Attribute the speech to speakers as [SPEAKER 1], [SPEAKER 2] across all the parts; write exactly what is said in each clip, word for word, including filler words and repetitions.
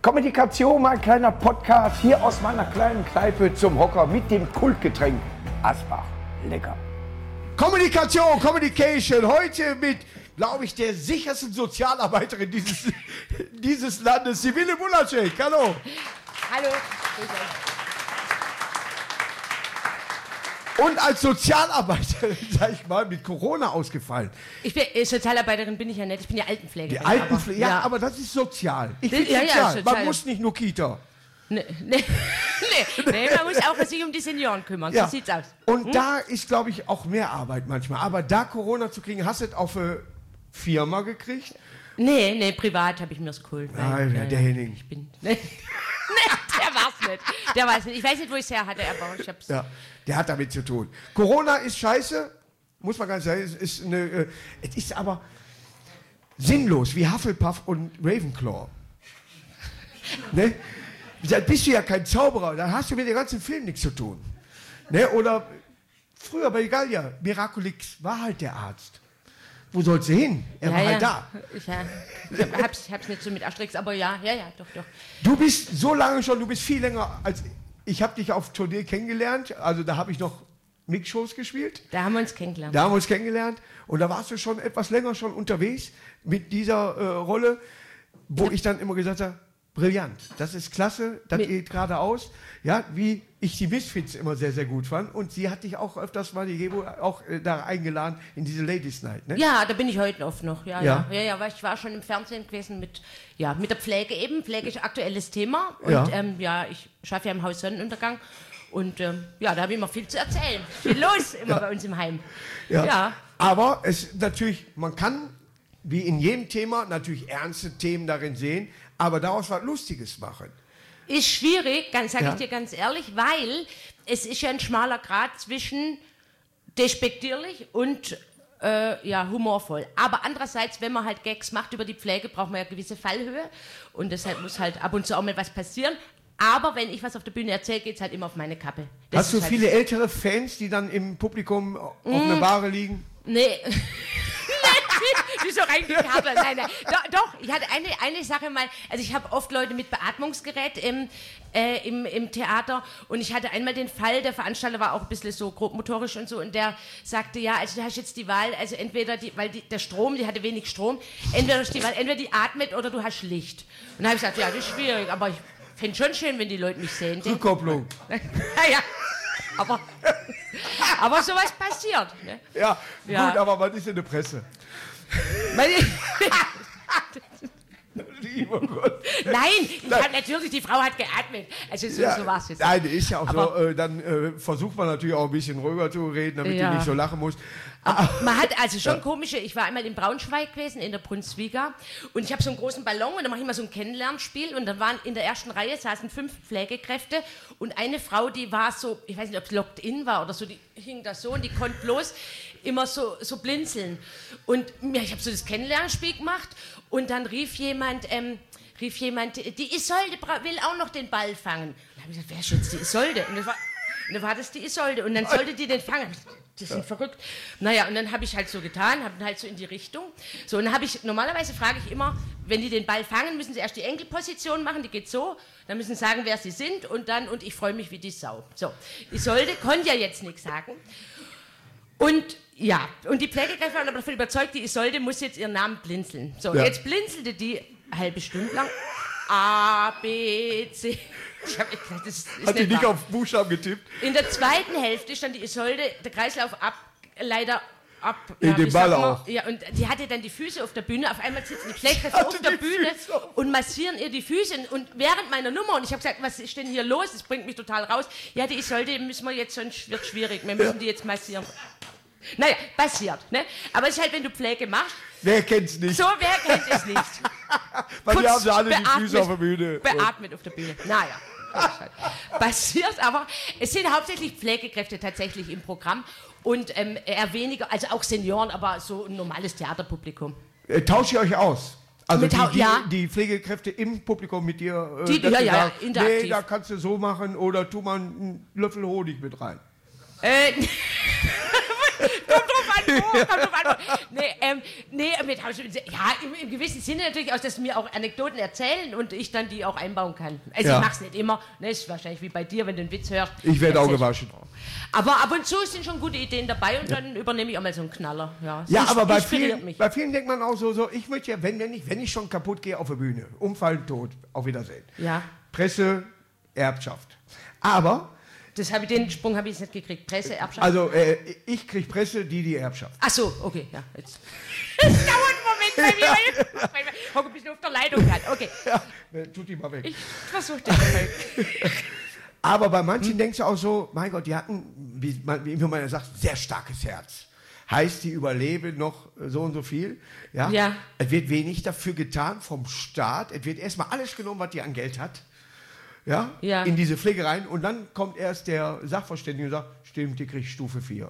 [SPEAKER 1] Kommunikation, mein kleiner Podcast hier aus meiner kleinen Kneipe zum Hocker mit dem Kultgetränk Asbach. Lecker.
[SPEAKER 2] Kommunikation, Communication, heute mit, glaube ich, der sichersten Sozialarbeiterin dieses, dieses Landes, Sibylle Bulacek. Hallo.
[SPEAKER 3] Hallo.
[SPEAKER 2] Und als Sozialarbeiterin, sag ich mal, mit Corona ausgefallen.
[SPEAKER 3] Ich bin, äh, Sozialarbeiterin bin ich ja nicht, ich bin ja Altenpflegerin.
[SPEAKER 2] Die Altenpflege, ja,
[SPEAKER 3] ja,
[SPEAKER 2] aber das ist sozial. Ich
[SPEAKER 3] Das-
[SPEAKER 2] finde
[SPEAKER 3] ja, ja,
[SPEAKER 2] sozial.
[SPEAKER 3] sozial.
[SPEAKER 2] Man muss nicht nur Kita.
[SPEAKER 3] Nee, nee, nee, nee, man muss auch sich um die Senioren kümmern,
[SPEAKER 2] Ja.
[SPEAKER 3] so sieht's aus.
[SPEAKER 2] Und da ist, glaube ich, auch mehr Arbeit manchmal. Aber da Corona zu kriegen, hast du es auf eine Firma gekriegt?
[SPEAKER 3] Nee, nee, privat habe ich mir's geholt. weil-
[SPEAKER 2] Ah, der- der Henning.
[SPEAKER 3] Ich bin, nee, nee, der war's nicht. Der war's nicht. Ich weiß nicht, wo ich's her hatte, aber ich hab's...
[SPEAKER 2] Ja, der hat damit zu tun. Corona ist scheiße, muss man ganz sagen. Es ist, eine, äh, es ist aber sinnlos, wie Hufflepuff und Ravenclaw. Ne? Da bist du ja kein Zauberer, da hast du mit dem ganzen Film nichts zu tun. Ne? Oder früher bei Gallia, Miraculix war halt der Arzt. Wo sollst du hin? Er war halt da.
[SPEAKER 3] Ich, ja, ich hab, hab's, hab's nicht so mit Asterix, aber ja, ja, ja, doch, doch.
[SPEAKER 2] Du bist so lange schon, du bist viel länger als ich habe dich auf Tournee kennengelernt. Also da habe ich noch Mix-Shows gespielt.
[SPEAKER 3] Da haben wir uns kennengelernt.
[SPEAKER 2] Da haben wir uns kennengelernt und da warst du schon etwas länger schon unterwegs mit dieser äh, Rolle, wo ich dann immer gesagt habe, brillant, das ist klasse, das
[SPEAKER 3] Mit-
[SPEAKER 2] geht geradeaus. Ja, wie ich die Misfits immer sehr, sehr gut fand. Und sie hat dich auch öfters mal, die Gebo, auch äh, da eingeladen in diese Ladies Night. Ne?
[SPEAKER 3] Ja, da bin ich heute oft noch. Ja,
[SPEAKER 2] Ja.
[SPEAKER 3] ja, ja, ja, weil ich war schon im Fernsehen gewesen mit, ja, mit der Pflege eben. Pflege ist aktuelles Thema. Und
[SPEAKER 2] Ja.
[SPEAKER 3] ja, ähm, ja ich schaffe ja im Haus Sonnenuntergang. Und ähm, ja, da habe ich immer viel zu erzählen. Viel los immer bei uns im Heim.
[SPEAKER 2] Ja.
[SPEAKER 3] Ja.
[SPEAKER 2] Aber es natürlich, man kann wie in jedem Thema natürlich ernste Themen darin sehen, aber daraus was Lustiges machen.
[SPEAKER 3] Ist schwierig, ganz sage
[SPEAKER 2] Ja.
[SPEAKER 3] ich dir ganz ehrlich, weil es ist ja ein schmaler Grat zwischen despektierlich und äh, ja, humorvoll. Aber andererseits, wenn man halt Gags macht über die Pflege, braucht man ja gewisse Fallhöhe und deshalb muss halt ab und zu auch mal was passieren. Aber wenn ich was auf der Bühne erzähle, geht es halt immer auf meine Kappe. Das
[SPEAKER 2] Hast du
[SPEAKER 3] ist halt
[SPEAKER 2] viele ältere Fans, die dann im Publikum auf einer Bahre liegen?
[SPEAKER 3] Nee. Die ist so reingekabelt. Nein, nein. Doch, doch, ich hatte eine, eine Sache mal, also ich habe oft Leute mit Beatmungsgerät im, äh, im, im Theater und ich hatte einmal den Fall, der Veranstalter war auch ein bisschen so grobmotorisch und so und der sagte, ja, also du hast jetzt die Wahl, also entweder, die, weil die, der Strom, die hatte wenig Strom, entweder hast du die Wahl, entweder die atmet oder du hast Licht. Und dann habe ich gesagt, ja, das ist schwierig, aber ich finde schon schön, wenn die Leute mich sehen.
[SPEAKER 2] Rückkopplung.
[SPEAKER 3] Ja, aber, aber sowas passiert. Ne?
[SPEAKER 2] Ja,
[SPEAKER 3] Ja.
[SPEAKER 2] gut, aber was ist in der Presse?
[SPEAKER 3] Weil ich,
[SPEAKER 2] Lieber Gott.
[SPEAKER 3] nein, ich hab natürlich, die Frau hat geatmet. Also so,
[SPEAKER 2] Ja,
[SPEAKER 3] so war es jetzt.
[SPEAKER 2] nein, ist ja auch
[SPEAKER 3] Aber-
[SPEAKER 2] so, äh, dann äh, versucht man natürlich auch ein bisschen ruhiger zu reden, damit
[SPEAKER 3] Ja.
[SPEAKER 2] du nicht so lachen musst.
[SPEAKER 3] Man hat also schon komische, ich war einmal in Braunschweig gewesen, in der Brunswiga, und ich habe so einen großen Ballon und dann mache ich mal so ein Kennenlernspiel und dann waren in der ersten Reihe saßen fünf Pflegekräfte und eine Frau, die war so, ich weiß nicht, ob es locked in war oder so, die hing da so und die konnte bloß immer so, so blinzeln. Und ja, ich habe so das Kennenlernspiel gemacht und dann rief jemand, ähm, rief jemand, die Isolde bra- will auch noch den Ball fangen. Und dann habe ich gesagt, wer ist jetzt die Isolde? Und das war, und dann war das die Isolde und dann sollte die den fangen. Die sind ja. verrückt. Naja, und dann habe ich halt so getan, habe halt so in die Richtung. So, und dann habe ich, normalerweise frage ich immer, wenn die den Ball fangen, müssen sie erst die Enkelposition machen, die geht so, dann müssen sie sagen, wer sie sind und dann, und ich freue mich wie die Sau. So, Isolde konnte ja jetzt nichts sagen. Und ja, und die Pflegekräfte waren aber davon überzeugt, die Isolde muss jetzt ihren Namen blinzeln. So,
[SPEAKER 2] Ja.
[SPEAKER 3] jetzt blinzelte die eine halbe Stunde lang. A, B, C. Ich hab gedacht, das ist
[SPEAKER 2] Hat die
[SPEAKER 3] nicht
[SPEAKER 2] nicht
[SPEAKER 3] wahr.
[SPEAKER 2] auf Buchstaben getippt?
[SPEAKER 3] In der zweiten Hälfte stand die Isolde, der Kreislauf ab, leider ab.
[SPEAKER 2] In den
[SPEAKER 3] ich
[SPEAKER 2] Ball
[SPEAKER 3] sag mal,
[SPEAKER 2] auch.
[SPEAKER 3] Ja, und die hatte dann die Füße auf der Bühne. Auf einmal sitzen die Pflegekräfte
[SPEAKER 2] Hatte
[SPEAKER 3] auf der
[SPEAKER 2] die
[SPEAKER 3] Bühne
[SPEAKER 2] Füße auf.
[SPEAKER 3] und massieren ihr die Füße. Und während meiner Nummer, und ich habe gesagt, was ist denn hier los? Das bringt mich total raus. Ja, die Isolde müssen wir jetzt, sonst wird schwierig. Wir müssen die jetzt massieren. Naja, passiert. Ne? Aber es ist halt, wenn du Pflege machst,
[SPEAKER 2] Wer kennt's nicht?
[SPEAKER 3] so, wer kennt es nicht?
[SPEAKER 2] Weil wir haben sie alle die
[SPEAKER 3] beatmet-
[SPEAKER 2] Füße auf der Bühne.
[SPEAKER 3] Beatmet auf der Bühne. Naja. das ist halt passiert, aber es sind hauptsächlich Pflegekräfte tatsächlich im Programm und ähm, eher weniger, also auch Senioren, aber so ein normales Theaterpublikum.
[SPEAKER 2] Äh, tauscht ihr euch aus? Also
[SPEAKER 3] Mit
[SPEAKER 2] die,
[SPEAKER 3] Tau-
[SPEAKER 2] die,
[SPEAKER 3] ja.
[SPEAKER 2] die Pflegekräfte im Publikum mit dir, äh,
[SPEAKER 3] Die-
[SPEAKER 2] dass
[SPEAKER 3] ja,
[SPEAKER 2] sie
[SPEAKER 3] ja,
[SPEAKER 2] sagen,
[SPEAKER 3] interaktiv.
[SPEAKER 2] nee, da kannst du so machen oder tu mal einen Löffel Honig mit rein.
[SPEAKER 3] Äh, kommt drauf an, Oh, kommt drauf an. Nee, ähm, nee, mit, ja, im, im gewissen Sinne natürlich auch, dass mir auch Anekdoten erzählen und ich dann die auch einbauen kann. Also
[SPEAKER 2] Ja.
[SPEAKER 3] ich mach's nicht immer, ne, ist wahrscheinlich wie bei dir, wenn du einen Witz hörst.
[SPEAKER 2] Ich werde auch
[SPEAKER 3] erzählst-
[SPEAKER 2] gewaschen.
[SPEAKER 3] Aber ab und zu sind schon gute Ideen dabei und dann übernehme ich auch mal so einen Knaller. Ja,
[SPEAKER 2] Ja,
[SPEAKER 3] Es
[SPEAKER 2] aber bei
[SPEAKER 3] inspiriert
[SPEAKER 2] vielen,
[SPEAKER 3] mich.
[SPEAKER 2] bei vielen denkt man auch so, so ich möchte ja, wenn, wenn, ich, wenn ich schon kaputt gehe auf der Bühne, umfallen, tot, auf Wiedersehen.
[SPEAKER 3] Ja.
[SPEAKER 2] Presse, Erbschaft. Aber,
[SPEAKER 3] Das hab ich, den Sprung habe ich jetzt nicht gekriegt. Presse, Erbschaft.
[SPEAKER 2] also äh, ich krieg Presse, die die Erbschaft.
[SPEAKER 3] Ach so, okay, ja. Jetzt. Es dauert einen Moment bei mir. Ich hocke ein bisschen auf der Leitung gerade. Okay,
[SPEAKER 2] Ja, äh, tut die mal weg.
[SPEAKER 3] ich versuche das mal.
[SPEAKER 2] Aber bei manchen denkst du auch so, mein Gott, die hatten, wie man, wie man ja sagt, sehr starkes Herz. Heißt, die überleben noch so und so viel. Ja?
[SPEAKER 3] Ja.
[SPEAKER 2] Es wird wenig dafür getan vom Staat. Es wird erstmal alles genommen, was die an Geld hat. Ja?
[SPEAKER 3] Ja.
[SPEAKER 2] In diese Pflegereien. Und dann kommt erst der Sachverständige und sagt, stimmt, die kriegt Stufe vier.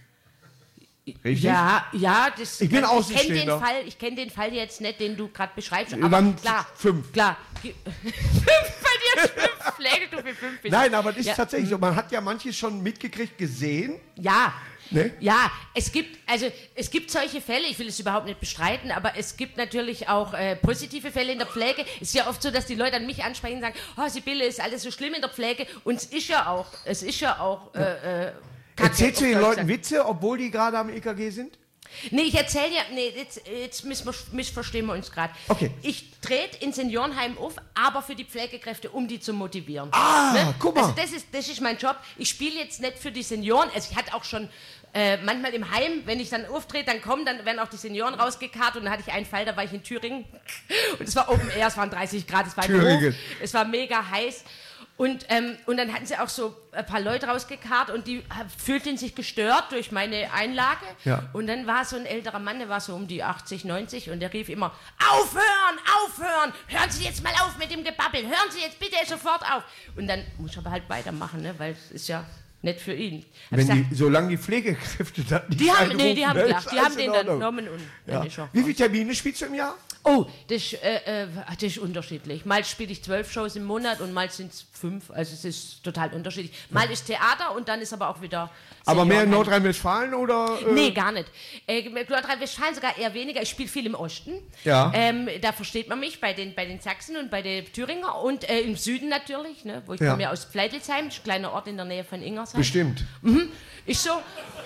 [SPEAKER 2] Richtig?
[SPEAKER 3] Ja, ja, das,
[SPEAKER 2] Ich bin
[SPEAKER 3] ich kenne den
[SPEAKER 2] Außenstehender.
[SPEAKER 3] Fall, ich kenne den Fall jetzt nicht, den du gerade beschreibst,
[SPEAKER 2] Wir
[SPEAKER 3] aber
[SPEAKER 2] waren
[SPEAKER 3] klar,
[SPEAKER 2] fünf.
[SPEAKER 3] klar. Ge- fünf bei dir ist fünf, Pflegestufe fünf. bist.
[SPEAKER 2] Nein, aber das ist
[SPEAKER 3] ja.
[SPEAKER 2] tatsächlich so. Man hat ja manches schon mitgekriegt, gesehen.
[SPEAKER 3] Ja.
[SPEAKER 2] Ne?
[SPEAKER 3] Ja, es gibt, also es gibt solche Fälle, ich will es überhaupt nicht bestreiten, aber es gibt natürlich auch äh, positive Fälle in der Pflege. Es ist ja oft so, dass die Leute an mich ansprechen und sagen, oh Sibylle, ist alles so schlimm in der Pflege. Und es ist ja auch, es ist ja auch äh, äh, Kacke,
[SPEAKER 2] Erzählst du
[SPEAKER 3] auf
[SPEAKER 2] den
[SPEAKER 3] Deutsch
[SPEAKER 2] Leuten
[SPEAKER 3] gesagt.
[SPEAKER 2] Witze, obwohl die gerade am E K G sind?
[SPEAKER 3] Nee, ich erzähle ja, nee, jetzt, jetzt miss- missverstehen wir uns gerade.
[SPEAKER 2] Okay.
[SPEAKER 3] Ich trete in Seniorenheim auf, aber für die Pflegekräfte, um die zu motivieren.
[SPEAKER 2] Ah, guck mal.
[SPEAKER 3] Also das ist, das ist mein Job. Ich spiele jetzt nicht für die Senioren. Also ich hatte auch schon äh, manchmal im Heim, wenn ich dann auftrete, dann kommen, dann werden auch die Senioren rausgekarrt. Und dann hatte ich einen Fall, da war ich in Thüringen. Und es war Open Air, es waren dreißig Grad, es war im
[SPEAKER 2] Thüringen.
[SPEAKER 3] Hof, es war mega heiß. Und, ähm, und dann hatten sie auch so ein paar Leute rausgekarrt und die äh, fühlten sich gestört durch meine Einlage.
[SPEAKER 2] Ja.
[SPEAKER 3] Und dann war so ein älterer Mann, der war so um die achtzig, neunzig und der rief immer, aufhören, aufhören, hören Sie jetzt mal auf mit dem Gebabbel, hören Sie jetzt bitte sofort auf. Und dann muss ich aber halt weitermachen, ne, weil es ist ja nicht für ihn. Hab
[SPEAKER 2] Wenn
[SPEAKER 3] gesagt,
[SPEAKER 2] die, solange die Pflegekräfte das nicht
[SPEAKER 3] die haben, nee, die
[SPEAKER 2] einrufen,
[SPEAKER 3] haben
[SPEAKER 2] ne,
[SPEAKER 3] gelacht,
[SPEAKER 2] ist
[SPEAKER 3] die haben
[SPEAKER 2] alles in
[SPEAKER 3] den dann
[SPEAKER 2] Ordnung.
[SPEAKER 3] genommen und
[SPEAKER 2] Ja.
[SPEAKER 3] dann ist er
[SPEAKER 2] Wie viele Termine spielst du im Jahr?
[SPEAKER 3] Oh, das, ist, äh, äh, das ist unterschiedlich. Mal spiele ich zwölf Shows im Monat und mal sind es fünf. Also es ist total unterschiedlich. Mal ist Theater und dann ist aber auch wieder
[SPEAKER 2] Aber mehr in
[SPEAKER 3] Seniorenheim.
[SPEAKER 2] Nordrhein-Westfalen oder? Äh?
[SPEAKER 3] Nee, gar nicht. Äh, Nordrhein-Westfalen sogar eher weniger. Ich spiele viel im Osten.
[SPEAKER 2] Ja.
[SPEAKER 3] Ähm, da versteht man mich bei den, bei den Sachsen und bei den Thüringer. Und äh, im Süden natürlich, ne, wo ich
[SPEAKER 2] Ja.
[SPEAKER 3] komme ja aus Pleitelsheim, ein kleiner Ort in der Nähe von Ingersheim.
[SPEAKER 2] Bestimmt.
[SPEAKER 3] Ich so.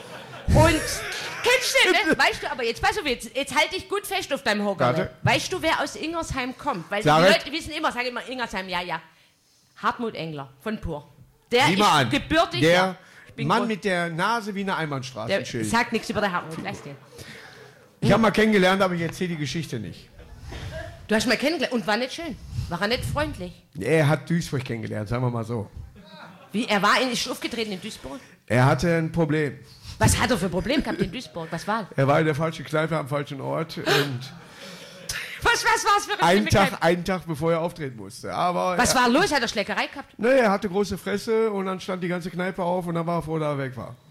[SPEAKER 3] Und kennst du den, ne? Weißt du, aber jetzt pass auf, jetzt, jetzt halte ich gut fest auf deinem Hocker.
[SPEAKER 2] Warte.
[SPEAKER 3] Ne? Weißt du, wer aus Ingersheim kommt? Weil die
[SPEAKER 2] Sag es.
[SPEAKER 3] Leute wissen immer, sagen immer Ingersheim, ja, ja. Hartmut Engler von Pur. Der
[SPEAKER 2] Sieh
[SPEAKER 3] ist
[SPEAKER 2] mal an.
[SPEAKER 3] gebürtig.
[SPEAKER 2] Der
[SPEAKER 3] ja. Ich bin
[SPEAKER 2] Mann
[SPEAKER 3] groß-
[SPEAKER 2] mit der Nase wie eine
[SPEAKER 3] der
[SPEAKER 2] Einbahnstraßenschild.
[SPEAKER 3] sagt nichts über den Hartmut, lass den.
[SPEAKER 2] Ich habe mal kennengelernt, aber ich erzähle die Geschichte nicht.
[SPEAKER 3] Du hast ihn mal kennengelernt und war nicht schön. War er nicht freundlich?
[SPEAKER 2] Er hat Duisburg kennengelernt, sagen wir mal so.
[SPEAKER 3] Wie, er war in, ist aufgetreten in Duisburg?
[SPEAKER 2] Er hatte ein Problem.
[SPEAKER 3] Was hat er für ein Problem gehabt in Duisburg? Was war?
[SPEAKER 2] Er war in der falschen Kneipe am falschen Ort und
[SPEAKER 3] Was, was war es für eine
[SPEAKER 2] einen
[SPEAKER 3] schlimme
[SPEAKER 2] Tag,
[SPEAKER 3] Kneipe?
[SPEAKER 2] einen Tag bevor er auftreten musste. Aber
[SPEAKER 3] Was
[SPEAKER 2] er,
[SPEAKER 3] war los? Hat er Schlägerei gehabt?
[SPEAKER 2] ne, er hatte große Fresse und dann stand die ganze Kneipe auf und dann war er froh, dass er weg war.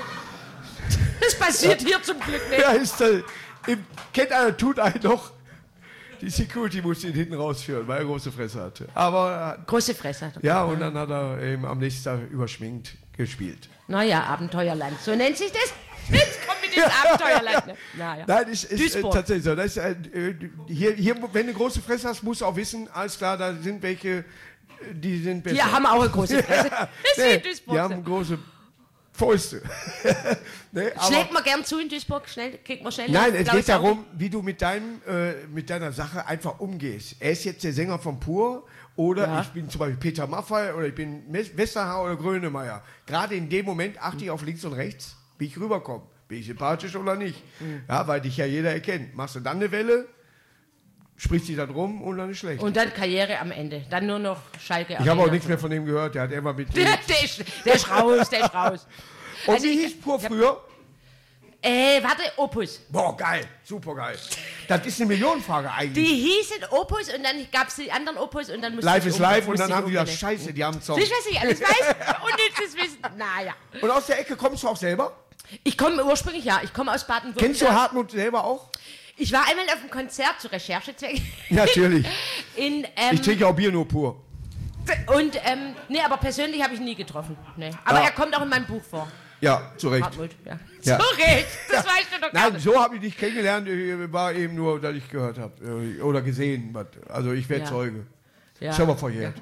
[SPEAKER 3] Das passiert hier zum Glück nicht.
[SPEAKER 2] Ja, ist äh, im, kennt einer, tut einen doch. Die Security musste ihn hinten rausführen, weil er große Fresse hatte. Aber
[SPEAKER 3] Große Fresse hat er.
[SPEAKER 2] äh, ja, und dann hat er eben am nächsten Tag überschminkt gespielt.
[SPEAKER 3] Naja, Abenteuerland. So nennt sich das. Jetzt kommt mit dem Abenteuerland. Ne? Naja.
[SPEAKER 2] Nein, ist, ist äh,
[SPEAKER 3] Duisburg.
[SPEAKER 2] tatsächlich so. Das ist, äh, hier, hier, wenn du eine große Fresse hast, musst du auch wissen, alles klar, da sind welche, die sind besser.
[SPEAKER 3] Die haben auch eine große Fresse. Das ist wie
[SPEAKER 2] Nee,
[SPEAKER 3] in Duisburg.
[SPEAKER 2] die haben große Fäuste. Nee, aber-
[SPEAKER 3] Schlägt man gern zu in Duisburg? Schnell, kriegt man schnell.
[SPEAKER 2] Nein, es
[SPEAKER 3] blaues
[SPEAKER 2] geht darum,
[SPEAKER 3] Auge?
[SPEAKER 2] wie du mit, deinem, äh, mit deiner Sache einfach umgehst. Er ist jetzt der Sänger von Pur oder
[SPEAKER 3] Ja.
[SPEAKER 2] ich bin zum Beispiel Peter Maffay oder ich bin Mes- Westerhauer oder Grönemeyer. Gerade in dem Moment achte ich auf links und rechts, wie ich rüberkomme. Bin ich sympathisch oder nicht?
[SPEAKER 3] Mhm.
[SPEAKER 2] Ja, weil dich ja jeder erkennt. Machst du dann eine Welle, sprichst die dann rum und dann ist schlecht.
[SPEAKER 3] Und dann Karriere am Ende. Dann nur noch Schalke.
[SPEAKER 2] ich habe auch nichts mehr von dem gehört. Der hat immer mit.
[SPEAKER 3] Der, der, ist, der ist raus, der ist raus.
[SPEAKER 2] Und
[SPEAKER 3] Also
[SPEAKER 2] wie
[SPEAKER 3] ich-
[SPEAKER 2] hieß Pur früher?
[SPEAKER 3] Äh, warte, Opus.
[SPEAKER 2] Boah, geil, super geil. Das ist eine Millionenfrage eigentlich.
[SPEAKER 3] Die hießen Opus und dann gab es die anderen Opus und dann musste
[SPEAKER 2] Live
[SPEAKER 3] ich
[SPEAKER 2] is
[SPEAKER 3] um-
[SPEAKER 2] live und
[SPEAKER 3] musste
[SPEAKER 2] dann
[SPEAKER 3] ich
[SPEAKER 2] haben die gesagt,
[SPEAKER 3] umbenennen.
[SPEAKER 2] scheiße, die haben einen Song.
[SPEAKER 3] Siehst du, was ich alles weiß? Unnützes Wissen. Naja.
[SPEAKER 2] Und aus der Ecke kommst du auch selber?
[SPEAKER 3] Ich komme ursprünglich, ja, ich komme aus Baden-Württemberg.
[SPEAKER 2] Kennst du Hartmut selber auch?
[SPEAKER 3] Ich war einmal auf einem Konzert zu Recherchezwecken.
[SPEAKER 2] Natürlich.
[SPEAKER 3] In,
[SPEAKER 2] Ich
[SPEAKER 3] ähm,
[SPEAKER 2] trinke auch Bier nur pur.
[SPEAKER 3] und, ähm, nee, aber persönlich habe ich ihn nie getroffen. Nee. Aber
[SPEAKER 2] Ja.
[SPEAKER 3] er kommt auch in meinem Buch vor.
[SPEAKER 2] Ja, zu Recht.
[SPEAKER 3] Hartmut, ja.
[SPEAKER 2] Ja.
[SPEAKER 3] Zu Recht, das weißt du doch gar
[SPEAKER 2] Nein,
[SPEAKER 3] nicht.
[SPEAKER 2] so habe ich dich kennengelernt, ich war eben nur, dass ich gehört habe oder gesehen. Also ich werde
[SPEAKER 3] Ja.
[SPEAKER 2] Zeuge.
[SPEAKER 3] Ja.
[SPEAKER 2] Ist aber verjährt.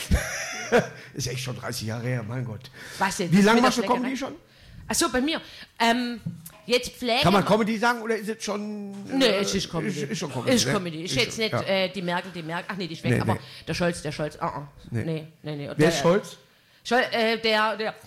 [SPEAKER 2] Ist echt schon dreißig Jahre her, mein Gott.
[SPEAKER 3] Was jetzt?
[SPEAKER 2] Wie lange
[SPEAKER 3] Mit der
[SPEAKER 2] machst du
[SPEAKER 3] Schlägerei?
[SPEAKER 2] Comedy schon?
[SPEAKER 3] Achso, bei mir. Ähm, jetzt Pflege.
[SPEAKER 2] Kann man Comedy sagen oder ist es schon...
[SPEAKER 3] Nee,
[SPEAKER 2] äh,
[SPEAKER 3] es ist Comedy.
[SPEAKER 2] Ist, ist schon Comedy.
[SPEAKER 3] Ist
[SPEAKER 2] ne?
[SPEAKER 3] Comedy. Ist
[SPEAKER 2] Ist
[SPEAKER 3] jetzt
[SPEAKER 2] schon,
[SPEAKER 3] nicht,
[SPEAKER 2] ja.
[SPEAKER 3] äh, die merken, die merken. Ach nee, die ist weg.
[SPEAKER 2] Nee,
[SPEAKER 3] aber
[SPEAKER 2] nee.
[SPEAKER 3] der Scholz, der Scholz. Uh -uh.
[SPEAKER 2] Nee.
[SPEAKER 3] Nee, nee, nee. Und
[SPEAKER 2] Wer
[SPEAKER 3] der,
[SPEAKER 2] ist Scholz?
[SPEAKER 3] Schol, äh, der, der.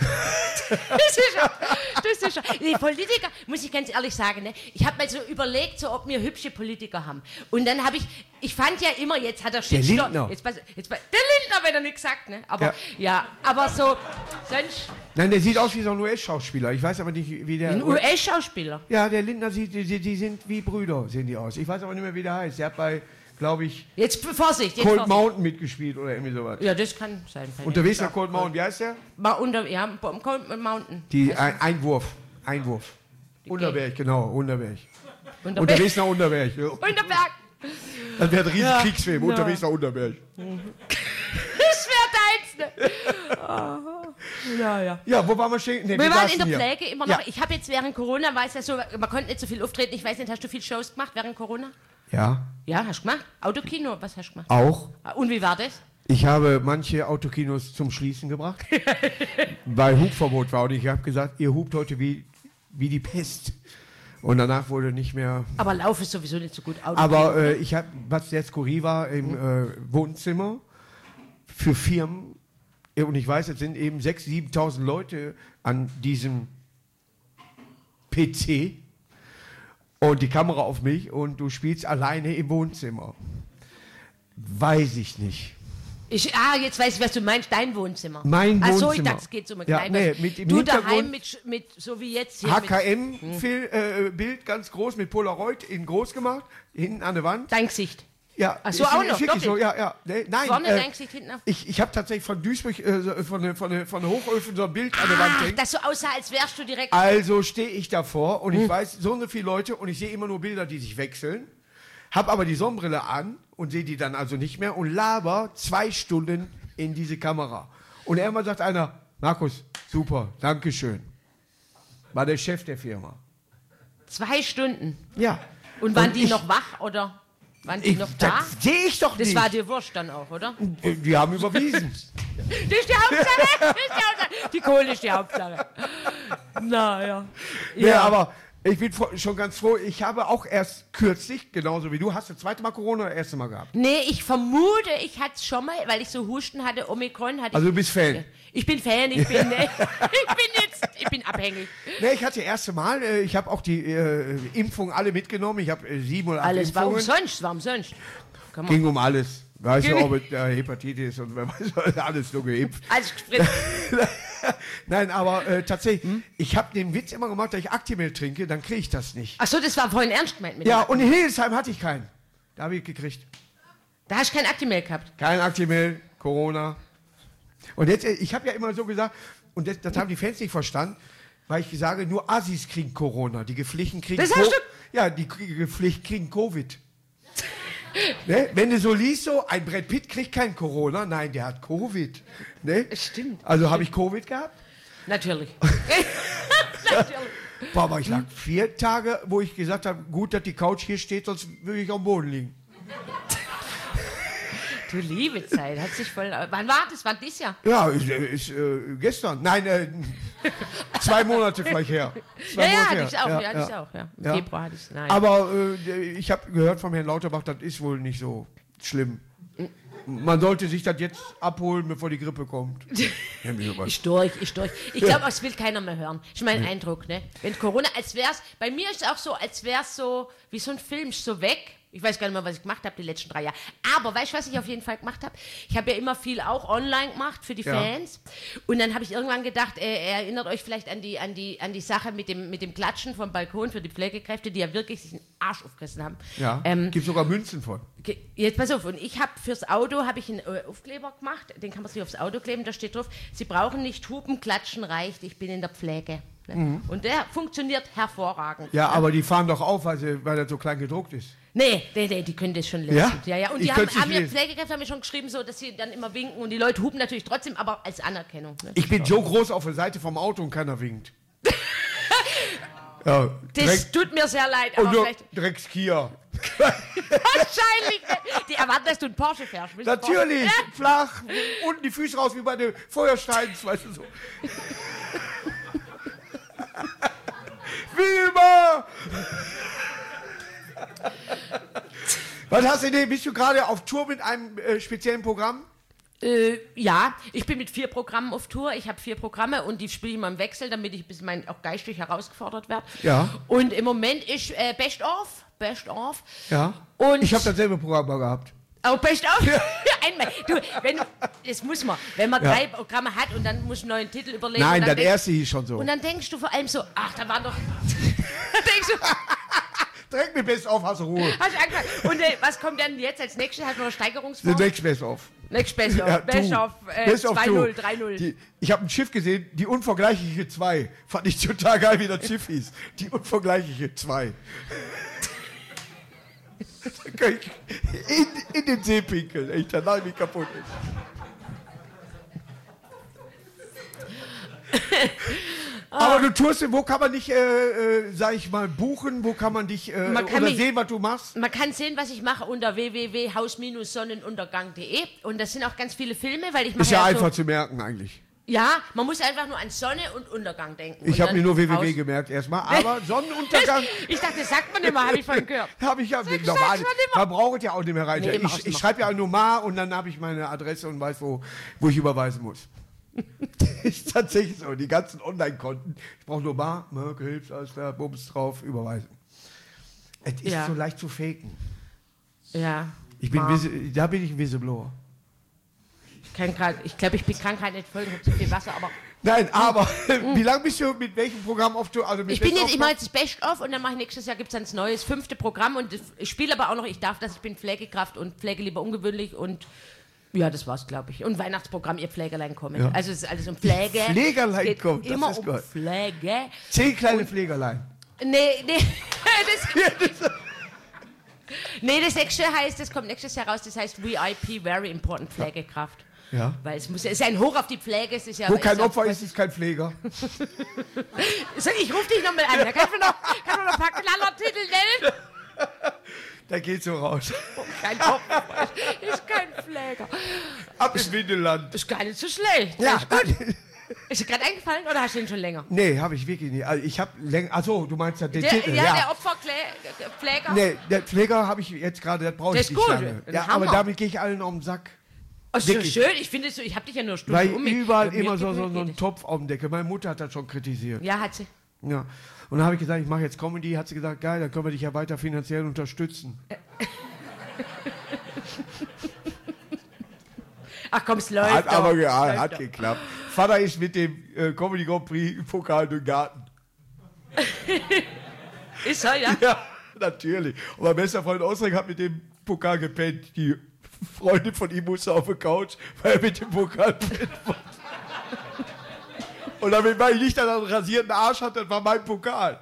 [SPEAKER 3] das ist ja, das ist ja. Die Politiker, muss ich ganz ehrlich sagen, ne? Ich habe mal so überlegt, so, ob wir hübsche Politiker haben. Und dann habe ich, ich fand ja immer, jetzt hat er Shitstorm.
[SPEAKER 2] Lindner.
[SPEAKER 3] Jetzt, pass- jetzt, pass- der Lindner, wenn er nicht gesagt, ne? Aber,
[SPEAKER 2] Ja.
[SPEAKER 3] ja. aber so, sonst,
[SPEAKER 2] Nein, der sieht aus wie so ein U S-Schauspieler. Ich weiß aber nicht, wie der...
[SPEAKER 3] ein U S-Schauspieler.
[SPEAKER 2] Ja, der Lindner sieht, die, die- die sind wie Brüder, sehen die aus. Ich weiß aber nicht mehr, wie der heißt. Der hat bei, glaube ich,
[SPEAKER 3] Jetzt Vorsicht, jetzt
[SPEAKER 2] Cold
[SPEAKER 3] Vorsicht.
[SPEAKER 2] Mountain mitgespielt oder irgendwie sowas.
[SPEAKER 3] Ja, das kann sein.
[SPEAKER 2] Unterwegs nach Cold Mountain, wie heißt der?
[SPEAKER 3] Mal unter, ja, Cold Mountain.
[SPEAKER 2] Die ein, Einwurf. Einwurf. Unterberg, genau, Unterberg.
[SPEAKER 3] Unterberg.
[SPEAKER 2] Unterwegs nach Unterberg. Ja.
[SPEAKER 3] Unterberg.
[SPEAKER 2] Das wäre ein riesen
[SPEAKER 3] Ja.
[SPEAKER 2] Kriegsfilm.
[SPEAKER 3] Ja.
[SPEAKER 2] Unterwegs nach Unterberg.
[SPEAKER 3] Das wäre deins, ne? Aha. Ja, ja.
[SPEAKER 2] Ja, wo waren wir stehen? Nee,
[SPEAKER 3] Wir waren
[SPEAKER 2] saßen
[SPEAKER 3] in der
[SPEAKER 2] hier.
[SPEAKER 3] Pflege immer noch.
[SPEAKER 2] Ja.
[SPEAKER 3] Ich habe jetzt während Corona, weiß ja so, man konnte nicht so viel auftreten. Ich weiß nicht, hast du viel Shows gemacht während Corona?
[SPEAKER 2] Ja,
[SPEAKER 3] Ja, hast du gemacht? Autokino, was hast du gemacht?
[SPEAKER 2] auch.
[SPEAKER 3] Ah, und wie war das?
[SPEAKER 2] Ich habe manche Autokinos zum Schließen gebracht, weil Hubverbot war. Und ich habe gesagt, ihr hupt heute wie, wie die Pest. Und danach wurde nicht mehr...
[SPEAKER 3] Aber Lauf ist sowieso nicht so gut. Autokino.
[SPEAKER 2] Aber äh, ich habe, was sehr skurril war, im äh, Wohnzimmer für Firmen, ja, und ich weiß, es sind eben sechstausend, siebentausend Leute an diesem P C und die Kamera auf mich und du spielst alleine im Wohnzimmer. Weiß ich nicht.
[SPEAKER 3] Ich, ah, jetzt weiß ich, was du meinst, dein Wohnzimmer.
[SPEAKER 2] Mein
[SPEAKER 3] Ach so,
[SPEAKER 2] Wohnzimmer.
[SPEAKER 3] ich dachte, es geht so um ein
[SPEAKER 2] Ja,
[SPEAKER 3] kleines.
[SPEAKER 2] nee, mit im
[SPEAKER 3] du
[SPEAKER 2] Hintergrund-
[SPEAKER 3] daheim mit, mit, so wie jetzt hier.
[SPEAKER 2] H
[SPEAKER 3] Mit
[SPEAKER 2] K M-Bild ganz groß mit Polaroid in groß gemacht, hinten an der Wand.
[SPEAKER 3] dein Gesicht.
[SPEAKER 2] Ja,
[SPEAKER 3] Ach so,
[SPEAKER 2] ist-
[SPEAKER 3] auch
[SPEAKER 2] ist
[SPEAKER 3] noch,
[SPEAKER 2] wirklich so,
[SPEAKER 3] doppelt.
[SPEAKER 2] ja, ja. Nee, nein,
[SPEAKER 3] Vorne
[SPEAKER 2] äh,
[SPEAKER 3] dein Gesicht, hinten auf.
[SPEAKER 2] Ich, ich habe tatsächlich von Duisburg, äh, so- von der von der- von der Hochöfen so ein Bild an der Wand
[SPEAKER 3] Ach,
[SPEAKER 2] hängen.
[SPEAKER 3] das so aussah, als wärst du direkt.
[SPEAKER 2] Also stehe ich davor und
[SPEAKER 3] Hm.
[SPEAKER 2] ich weiß, so und so viele Leute und ich sehe immer nur Bilder, die sich wechseln, habe aber die Sonnenbrille an und sehe die dann also nicht mehr und laber zwei Stunden in diese Kamera. Und irgendwann sagt einer, Markus, super, Dankeschön. War der Chef der Firma.
[SPEAKER 3] Zwei Stunden.
[SPEAKER 2] Ja.
[SPEAKER 3] Und waren
[SPEAKER 2] Und
[SPEAKER 3] die
[SPEAKER 2] ich-
[SPEAKER 3] noch wach oder waren die
[SPEAKER 2] Ich,
[SPEAKER 3] noch da?
[SPEAKER 2] das sehe ich doch
[SPEAKER 3] Das
[SPEAKER 2] nicht.
[SPEAKER 3] war dir wurscht dann auch, oder?
[SPEAKER 2] Äh, Die haben überwiesen.
[SPEAKER 3] Das ist die Hauptsache. Das ist die Hauptsache. Die Kohle ist die Hauptsache. Naja.
[SPEAKER 2] Ja, aber ich bin fro- schon ganz froh. Ich habe auch erst kürzlich, genauso wie du, hast du das zweite Mal Corona oder das erste Mal gehabt?
[SPEAKER 3] Nee, ich vermute, ich hatte es schon mal, weil ich so Husten hatte, Omikron hatte
[SPEAKER 2] Also
[SPEAKER 3] ich.
[SPEAKER 2] du bist Fan?
[SPEAKER 3] Ich bin Fan, ich bin, äh, ich bin jetzt, ich bin abhängig.
[SPEAKER 2] Nee, ich hatte das erste Mal, äh, ich habe auch die äh, Impfungen alle mitgenommen. Ich habe äh, sieben oder acht
[SPEAKER 3] Alles war
[SPEAKER 2] Impfungen.
[SPEAKER 3] umsonst, war umsonst. Kann man.
[SPEAKER 2] Ging um alles. Weißt du,
[SPEAKER 3] Ging-
[SPEAKER 2] ob es äh, Hepatitis und wer weiß, was, alles nur geimpft.
[SPEAKER 3] Alles gespritzt.
[SPEAKER 2] Nein, aber äh, tatsächlich,
[SPEAKER 3] Hm?
[SPEAKER 2] ich habe den Witz immer gemacht, dass ich Actimel trinke, dann kriege ich das nicht.
[SPEAKER 3] Achso, das war vorhin ernst gemeint mit
[SPEAKER 2] Ja,
[SPEAKER 3] dem
[SPEAKER 2] und in Hildesheim hatte ich keinen. Da habe ich gekriegt.
[SPEAKER 3] Da hast du kein Actimel gehabt.
[SPEAKER 2] Kein Actimel, Corona. Und jetzt, äh, ich habe ja immer so gesagt, und das, das haben die Fans nicht verstanden, weil ich sage, nur Assis kriegen Corona, die Gepflichten kriegen
[SPEAKER 3] Das hast du-
[SPEAKER 2] Ja, die K- Gepflicht kriegen Covid. Ne? Wenn du so liest, so, ein Brad Pitt kriegt kein Corona, nein, der hat Covid. Ne?
[SPEAKER 3] Stimmt.
[SPEAKER 2] Also habe ich Covid gehabt?
[SPEAKER 3] Natürlich. Natürlich.
[SPEAKER 2] Boah, aber ich lag vier Tage, wo ich gesagt habe, gut, dass die Couch hier steht, sonst würde ich am Boden liegen.
[SPEAKER 3] Du liebe Zeit, hat sich voll. Wann war das? Wann dies Jahr?
[SPEAKER 2] Ja, ist, äh, ist äh, gestern. Nein, äh, zwei Monate vielleicht her. Zwei
[SPEAKER 3] Ja, ja,
[SPEAKER 2] Monate
[SPEAKER 3] hatte
[SPEAKER 2] her.
[SPEAKER 3] ich auch. Ja,
[SPEAKER 2] Ja,
[SPEAKER 3] hatte ich
[SPEAKER 2] ja.
[SPEAKER 3] auch. Ja. Im
[SPEAKER 2] Ja.
[SPEAKER 3] Februar hatte ich es. Nein.
[SPEAKER 2] Aber äh, ich habe gehört vom Herrn Lauterbach, das ist wohl nicht so schlimm. Man sollte sich das jetzt abholen, bevor die Grippe kommt. Irgendwie sowas.
[SPEAKER 3] Ich durch, ich durch. Ich glaube, das will keiner mehr hören. Ist mein Eindruck, ne? Wenn Corona, als wär's, bei mir ist es auch so, als wär's so, wie so ein Film, ist so weg. Ich weiß gar nicht mehr, was ich gemacht habe die letzten drei Jahre. Aber weißt du, was ich auf jeden Fall gemacht habe? Ich habe ja immer viel auch online gemacht für die
[SPEAKER 2] Ja.
[SPEAKER 3] Fans. Und dann habe ich irgendwann gedacht, äh, erinnert euch vielleicht an die, an die, an die Sache mit dem, mit dem Klatschen vom Balkon für die Pflegekräfte, die ja wirklich sich den Arsch aufgerissen haben.
[SPEAKER 2] Ja,
[SPEAKER 3] Ähm,
[SPEAKER 2] gibt sogar Münzen von.
[SPEAKER 3] Ge- Jetzt pass auf, und ich habe fürs Auto habe ich einen äh, Aufkleber gemacht, den kann man sich aufs Auto kleben, da steht drauf, Sie brauchen nicht hupen, klatschen reicht, ich bin in der Pflege. Ne? Mhm. Und der funktioniert hervorragend.
[SPEAKER 2] Ja,
[SPEAKER 3] ne?
[SPEAKER 2] aber die fahren doch auf, weil, sie, weil er so klein gedruckt ist.
[SPEAKER 3] Nee, nee, nee, die können das schon lesen.
[SPEAKER 2] Ja?
[SPEAKER 3] Ja, ja. Und
[SPEAKER 2] Ich
[SPEAKER 3] die haben,
[SPEAKER 2] könnte es
[SPEAKER 3] haben
[SPEAKER 2] nicht
[SPEAKER 3] mir
[SPEAKER 2] lesen.
[SPEAKER 3] Pflegekräfte haben mir schon geschrieben, so, dass sie dann immer winken und die Leute hupen natürlich trotzdem, aber als Anerkennung. Ne?
[SPEAKER 2] Ich bin so groß auf der Seite vom Auto und keiner winkt. Ja,
[SPEAKER 3] Das
[SPEAKER 2] Dreck,
[SPEAKER 3] tut mir sehr leid,
[SPEAKER 2] und
[SPEAKER 3] aber
[SPEAKER 2] nur
[SPEAKER 3] vielleicht...
[SPEAKER 2] Drecks-Kia.
[SPEAKER 3] Wahrscheinlich. Die erwarten, dass du einen Porsche fährst. Willst du
[SPEAKER 2] Natürlich,
[SPEAKER 3] Porsche?
[SPEAKER 2] flach, unten die Füße raus wie bei den Feuersteins, weißt du so. Wie immer! Was hast du denn? Bist du gerade auf Tour mit einem äh, speziellen Programm?
[SPEAKER 3] Äh, ja, ich bin mit vier Programmen auf Tour. Ich habe vier Programme und die spiele ich immer im Wechsel, damit ich ein bisschen mein, auch geistig herausgefordert werde.
[SPEAKER 2] Ja.
[SPEAKER 3] Und im Moment ist äh, Best of. Best of.
[SPEAKER 2] Ja.
[SPEAKER 3] Und
[SPEAKER 2] Ich habe dasselbe Programm mal gehabt.
[SPEAKER 3] Oh, Best of? Ja. Einmal. Du, wenn, das muss man. Wenn man
[SPEAKER 2] Ja.
[SPEAKER 3] drei Programme hat und dann muss man einen neuen Titel überlegen.
[SPEAKER 2] Nein,
[SPEAKER 3] und dann
[SPEAKER 2] das
[SPEAKER 3] denk-
[SPEAKER 2] erste hieß schon so.
[SPEAKER 3] Und dann denkst du vor allem so, ach, da war doch... dann denkst du,
[SPEAKER 2] Direkt mit Best of, hast du Ruhe.
[SPEAKER 3] hast du angefangen. Und äh, was kommt dann jetzt als nächstes? Hat man noch
[SPEAKER 2] The
[SPEAKER 3] Steigerungsfonds?
[SPEAKER 2] next Best of.
[SPEAKER 3] Next Best of.
[SPEAKER 2] Ja,
[SPEAKER 3] Best
[SPEAKER 2] du.
[SPEAKER 3] of äh,
[SPEAKER 2] Best of
[SPEAKER 3] zwei
[SPEAKER 2] du.
[SPEAKER 3] null, drei null.
[SPEAKER 2] Die, ich habe ein Schiff gesehen, die unvergleichliche zwei. Fand ich total geil, wie das Schiff hieß. Die unvergleichliche zwei. Da kann ich in, in den See pinkeln. Echt, dann lache ich mich kaputt. Aber du tust, wo kann man dich, äh, äh, sag ich mal, buchen? Wo kann man dich äh,
[SPEAKER 3] Man kann
[SPEAKER 2] oder
[SPEAKER 3] mich-
[SPEAKER 2] sehen, was du machst?
[SPEAKER 3] Man kann sehen, was ich mache unter w w w punkt haus Bindestrich sonnenuntergang punkt de und das sind auch ganz viele Filme, weil ich mache
[SPEAKER 2] Ist ja
[SPEAKER 3] ja
[SPEAKER 2] einfach
[SPEAKER 3] so,
[SPEAKER 2] zu merken eigentlich.
[SPEAKER 3] ja, man muss einfach nur an Sonne und Untergang denken.
[SPEAKER 2] Ich
[SPEAKER 3] Und
[SPEAKER 2] habe
[SPEAKER 3] dann
[SPEAKER 2] mir nur W W W
[SPEAKER 3] Haus-
[SPEAKER 2] gemerkt erstmal, aber Sonnenuntergang
[SPEAKER 3] Ich dachte, das sagt man immer, habe ich vorhin gehört.
[SPEAKER 2] habe ich ja
[SPEAKER 3] Sag-
[SPEAKER 2] normal.
[SPEAKER 3] sag's mal immer.
[SPEAKER 2] Man braucht ja auch nicht mehr rein.
[SPEAKER 3] Nee, mach's
[SPEAKER 2] ich ich
[SPEAKER 3] mal.
[SPEAKER 2] schreibe ja nur mal und dann habe ich meine Adresse und weiß, wo, wo ich überweisen muss. Ist tatsächlich so. Die ganzen Online-Konten. Ich brauche nur mal, Merkel, Hilfs, alles klar, Bums drauf, überweisen. Es ist
[SPEAKER 3] Ja.
[SPEAKER 2] so leicht zu faken.
[SPEAKER 3] Ja.
[SPEAKER 2] Ich bin
[SPEAKER 3] Ah.
[SPEAKER 2] Wisi- da bin ich ein Whistleblower.
[SPEAKER 3] Ich kann grad, ich glaube, ich bin krank halt nicht voll, ich habe zu viel Wasser, aber
[SPEAKER 2] Nein, aber wie lange bist du mit welchem Programm auf Tour? Also mit
[SPEAKER 3] ich bin
[SPEAKER 2] Best
[SPEAKER 3] jetzt,
[SPEAKER 2] of
[SPEAKER 3] ich mache
[SPEAKER 2] noch?
[SPEAKER 3] jetzt das Best of und dann mache ich nächstes Jahr, gibt es dann das neues fünfte Programm und ich spiele aber auch noch, ich darf das, ich bin Pflegekraft und Pflege lieber ungewöhnlich und ja, das war's, glaube ich. Und Weihnachtsprogramm, ihr Pflegerlein kommen.
[SPEAKER 2] Ja.
[SPEAKER 3] Also es ist alles um Pflege.
[SPEAKER 2] Pflegerlein
[SPEAKER 3] es geht
[SPEAKER 2] kommen, das
[SPEAKER 3] immer
[SPEAKER 2] ist
[SPEAKER 3] um
[SPEAKER 2] gut.
[SPEAKER 3] Pflege.
[SPEAKER 2] Zehn kleine Pflegerlein.
[SPEAKER 3] Nee, nee, das, nee, das nächste heißt, das kommt nächstes Jahr raus, das heißt V I P, Very Important Pflegekraft.
[SPEAKER 2] Ja.
[SPEAKER 3] Weil es muss, es ist ein Hoch auf die Pflege, es ist ja...
[SPEAKER 2] Wo
[SPEAKER 3] ist
[SPEAKER 2] kein
[SPEAKER 3] ja,
[SPEAKER 2] Opfer ist, ist kein Pfleger.
[SPEAKER 3] So, ich rufe dich nochmal an, da kannst du noch, kannst du noch ein paar Knallertitel nennen.
[SPEAKER 2] Da geht so raus.
[SPEAKER 3] Kein Opfer, ist kein Pfleger.
[SPEAKER 2] Ab ins Windeland.
[SPEAKER 3] Ist gar nicht so schlecht.
[SPEAKER 2] Ja,
[SPEAKER 3] Ist gut. Ist dir gerade eingefallen oder hast du den schon länger?
[SPEAKER 2] Nee, habe ich wirklich nicht. Also ich habe länger. Achso, du meinst ja den
[SPEAKER 3] Der,
[SPEAKER 2] Titel.
[SPEAKER 3] ja,
[SPEAKER 2] Ja,
[SPEAKER 3] der Opferpfleger.
[SPEAKER 2] Nee, der Pfleger habe ich jetzt gerade, das brauche
[SPEAKER 3] Der
[SPEAKER 2] ich
[SPEAKER 3] ist
[SPEAKER 2] nicht
[SPEAKER 3] gut.
[SPEAKER 2] lange.
[SPEAKER 3] Ein
[SPEAKER 2] Ja,
[SPEAKER 3] Hammer.
[SPEAKER 2] aber damit gehe ich allen auf den Sack.
[SPEAKER 3] Oh, ist so
[SPEAKER 2] wirklich.
[SPEAKER 3] schön, ich finde es so, ich habe dich ja nur Stunden
[SPEAKER 2] Weil
[SPEAKER 3] um mich.
[SPEAKER 2] überall
[SPEAKER 3] Mir
[SPEAKER 2] immer so,
[SPEAKER 3] geht-
[SPEAKER 2] so,
[SPEAKER 3] mir
[SPEAKER 2] so ein
[SPEAKER 3] geht
[SPEAKER 2] Topf auf dem Deckel. Meine Mutter hat das schon kritisiert.
[SPEAKER 3] es. Ja, hat sie.
[SPEAKER 2] Ja. Und dann habe ich gesagt, ich mache jetzt Comedy. Hat sie gesagt, geil, dann können wir dich ja weiter finanziell unterstützen.
[SPEAKER 3] Ach komm, es läuft
[SPEAKER 2] Hat
[SPEAKER 3] doch.
[SPEAKER 2] aber
[SPEAKER 3] Es
[SPEAKER 2] ge
[SPEAKER 3] läuft
[SPEAKER 2] hat
[SPEAKER 3] doch.
[SPEAKER 2] geklappt. Vater ist mit dem äh, Comedy Grand Prix Pokal durch den Garten.
[SPEAKER 3] Ist er, ja?
[SPEAKER 2] Ja, natürlich. Und mein bester Freund Osrik hat mit dem Pokal gepennt. Die Freundin von ihm musste auf der Couch, weil er mit dem Pokal pennt. Und damit mein Licht dann einen rasierten Arsch hat, das war mein Pokal.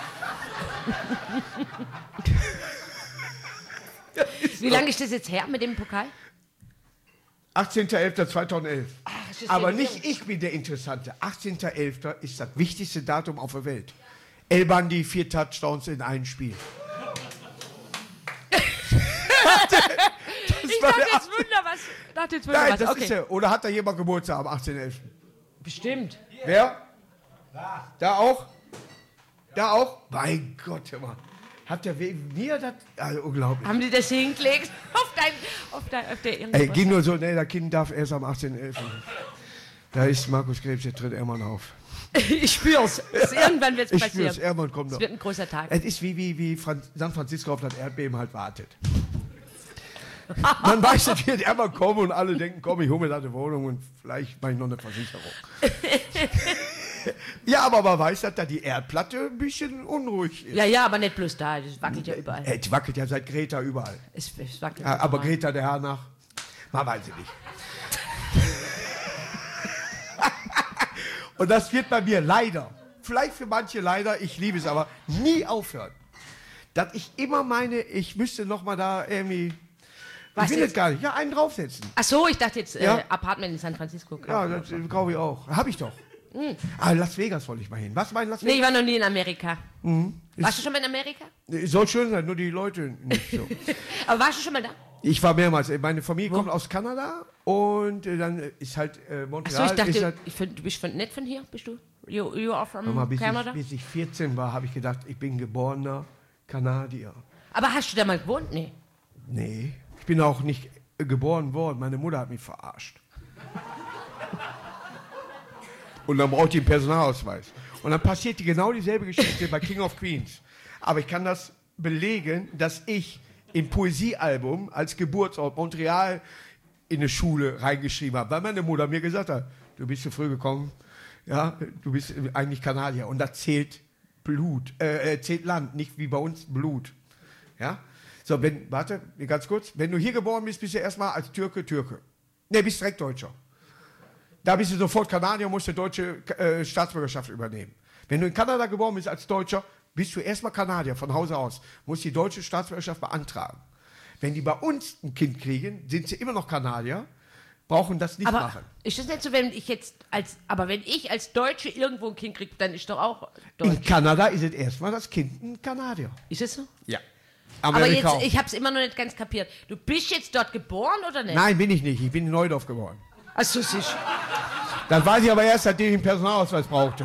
[SPEAKER 3] Wie lange ist das jetzt her mit dem Pokal?
[SPEAKER 2] achtzehnter elfter zweitausendelf.
[SPEAKER 3] das ist
[SPEAKER 2] Aber
[SPEAKER 3] ja
[SPEAKER 2] nicht ich bin der Interessante. achtzehnter elfter ist das wichtigste Datum auf der Welt. El Bandi, vier Touchdowns in einem Spiel.
[SPEAKER 3] Ich
[SPEAKER 2] war
[SPEAKER 3] dachte
[SPEAKER 2] der
[SPEAKER 3] jetzt Wunder, was. dachte jetzt Wunder,
[SPEAKER 2] Nein,
[SPEAKER 3] was.
[SPEAKER 2] das
[SPEAKER 3] Okay.
[SPEAKER 2] ist ja. Oder hat da jemand Geburtstag am achtzehnten elften?
[SPEAKER 3] Bestimmt.
[SPEAKER 2] Wer? Da. Da auch? Da auch? Mein Gott, hör mal. Hat der wegen mir das? Also unglaublich.
[SPEAKER 3] Haben die das hingelegt? Auf dein. Auf dein. Auf der
[SPEAKER 2] Ey, ging nur so, nee, das Kind darf erst am achtzehnten elften Da ist Markus Krebs, der tritt irgendwann auf.
[SPEAKER 3] Ich spür's. Es- Irgendwann wird's
[SPEAKER 2] Ich
[SPEAKER 3] passieren.
[SPEAKER 2] spür's, irgendwann kommt
[SPEAKER 3] Es
[SPEAKER 2] noch.
[SPEAKER 3] wird ein großer Tag.
[SPEAKER 2] Es ist wie, wie, wie Fran San Francisco auf das Erdbeben halt wartet. Man weiß, es wird irgendwann kommen und alle denken, komm, ich hole mir da eine Wohnung und vielleicht mache ich noch eine Versicherung. Ja, aber man weiß, dass da die Erdplatte ein bisschen unruhig ist.
[SPEAKER 3] Ja, ja, aber nicht bloß da. Das wackelt ja überall.
[SPEAKER 2] Es wackelt ja seit Greta überall.
[SPEAKER 3] Es, es wackelt
[SPEAKER 2] Ja, aber
[SPEAKER 3] überall.
[SPEAKER 2] Greta der Herr nach, man weiß es nicht. Und das wird bei mir leider, vielleicht für manche leider, ich liebe es aber, nie aufhören. Dass ich immer meine, ich müsste noch mal da irgendwie,
[SPEAKER 3] Was
[SPEAKER 2] ich will
[SPEAKER 3] jetzt?
[SPEAKER 2] das gar nicht, ja, einen draufsetzen.
[SPEAKER 3] Ach so, ich dachte jetzt
[SPEAKER 2] Ja.
[SPEAKER 3] äh, Apartment in San Francisco.
[SPEAKER 2] Ja,
[SPEAKER 3] kaufen.
[SPEAKER 2] das äh, kaufe ich auch. Hab ich doch.
[SPEAKER 3] Mhm.
[SPEAKER 2] Ah, Las Vegas wollte ich mal hin. Was war in Las
[SPEAKER 3] Nee, ich
[SPEAKER 2] Vegas?
[SPEAKER 3] war noch nie in Amerika.
[SPEAKER 2] Mhm.
[SPEAKER 3] Warst du schon mal in Amerika?
[SPEAKER 2] Nee, soll schön sein, nur die Leute nicht so.
[SPEAKER 3] Aber warst du schon mal da?
[SPEAKER 2] Ich war mehrmals. Meine Familie
[SPEAKER 3] Wo?
[SPEAKER 2] kommt aus Kanada und äh, dann ist halt äh,
[SPEAKER 3] Ach
[SPEAKER 2] Montreal.
[SPEAKER 3] so, ich
[SPEAKER 2] ist
[SPEAKER 3] dachte,
[SPEAKER 2] halt,
[SPEAKER 3] ich find, du bist von, nicht von hier, bist du? You, you are from
[SPEAKER 2] Hör mal, bis,
[SPEAKER 3] Canada?
[SPEAKER 2] ich, bis ich vierzehn war, habe ich gedacht, ich bin geborener Kanadier.
[SPEAKER 3] Aber hast du da mal gewohnt? Nee.
[SPEAKER 2] Nee, ich bin auch nicht äh, geboren worden. Meine Mutter hat mich verarscht. Und dann braucht die einen Personalausweis. Und dann passiert die genau dieselbe Geschichte bei King of Queens. Aber ich kann das belegen, dass ich im Poesiealbum als Geburtsort Montreal in eine Schule reingeschrieben habe, weil meine Mutter mir gesagt hat, du bist zu früh gekommen, ja, du bist eigentlich Kanadier und da zählt Blut, äh, zählt Land, nicht wie bei uns Blut. Ja? So, wenn, warte, ganz kurz, wenn du hier geboren bist, bist du erstmal als Türke Türke. Ne, bist direkt Deutscher. Da bist du sofort Kanadier und musst die deutsche äh, Staatsbürgerschaft übernehmen. Wenn du in Kanada geboren bist als Deutscher, bist du erstmal Kanadier von Hause aus, musst die deutsche Staatsbürgerschaft beantragen. Wenn die bei uns ein Kind kriegen, sind sie immer noch Kanadier, brauchen das nicht
[SPEAKER 3] Aber
[SPEAKER 2] machen.
[SPEAKER 3] ist das nicht so, wenn ich jetzt als, aber wenn ich als Deutsche irgendwo ein Kind kriege, dann ist doch auch
[SPEAKER 2] In
[SPEAKER 3] Deutsch.
[SPEAKER 2] Kanada ist es erstmal das Kind ein Kanadier.
[SPEAKER 3] Ist es so?
[SPEAKER 2] Ja.
[SPEAKER 3] Aber
[SPEAKER 2] Amerika
[SPEAKER 3] jetzt,
[SPEAKER 2] auch.
[SPEAKER 3] ich habe es immer noch nicht ganz kapiert. Du bist jetzt dort geboren oder nicht?
[SPEAKER 2] Nein, bin ich nicht. Ich bin in Neudorf geboren.
[SPEAKER 3] Achso, sicher.
[SPEAKER 2] Das weiß ich aber erst, seitdem ich einen Personalausweis brauchte.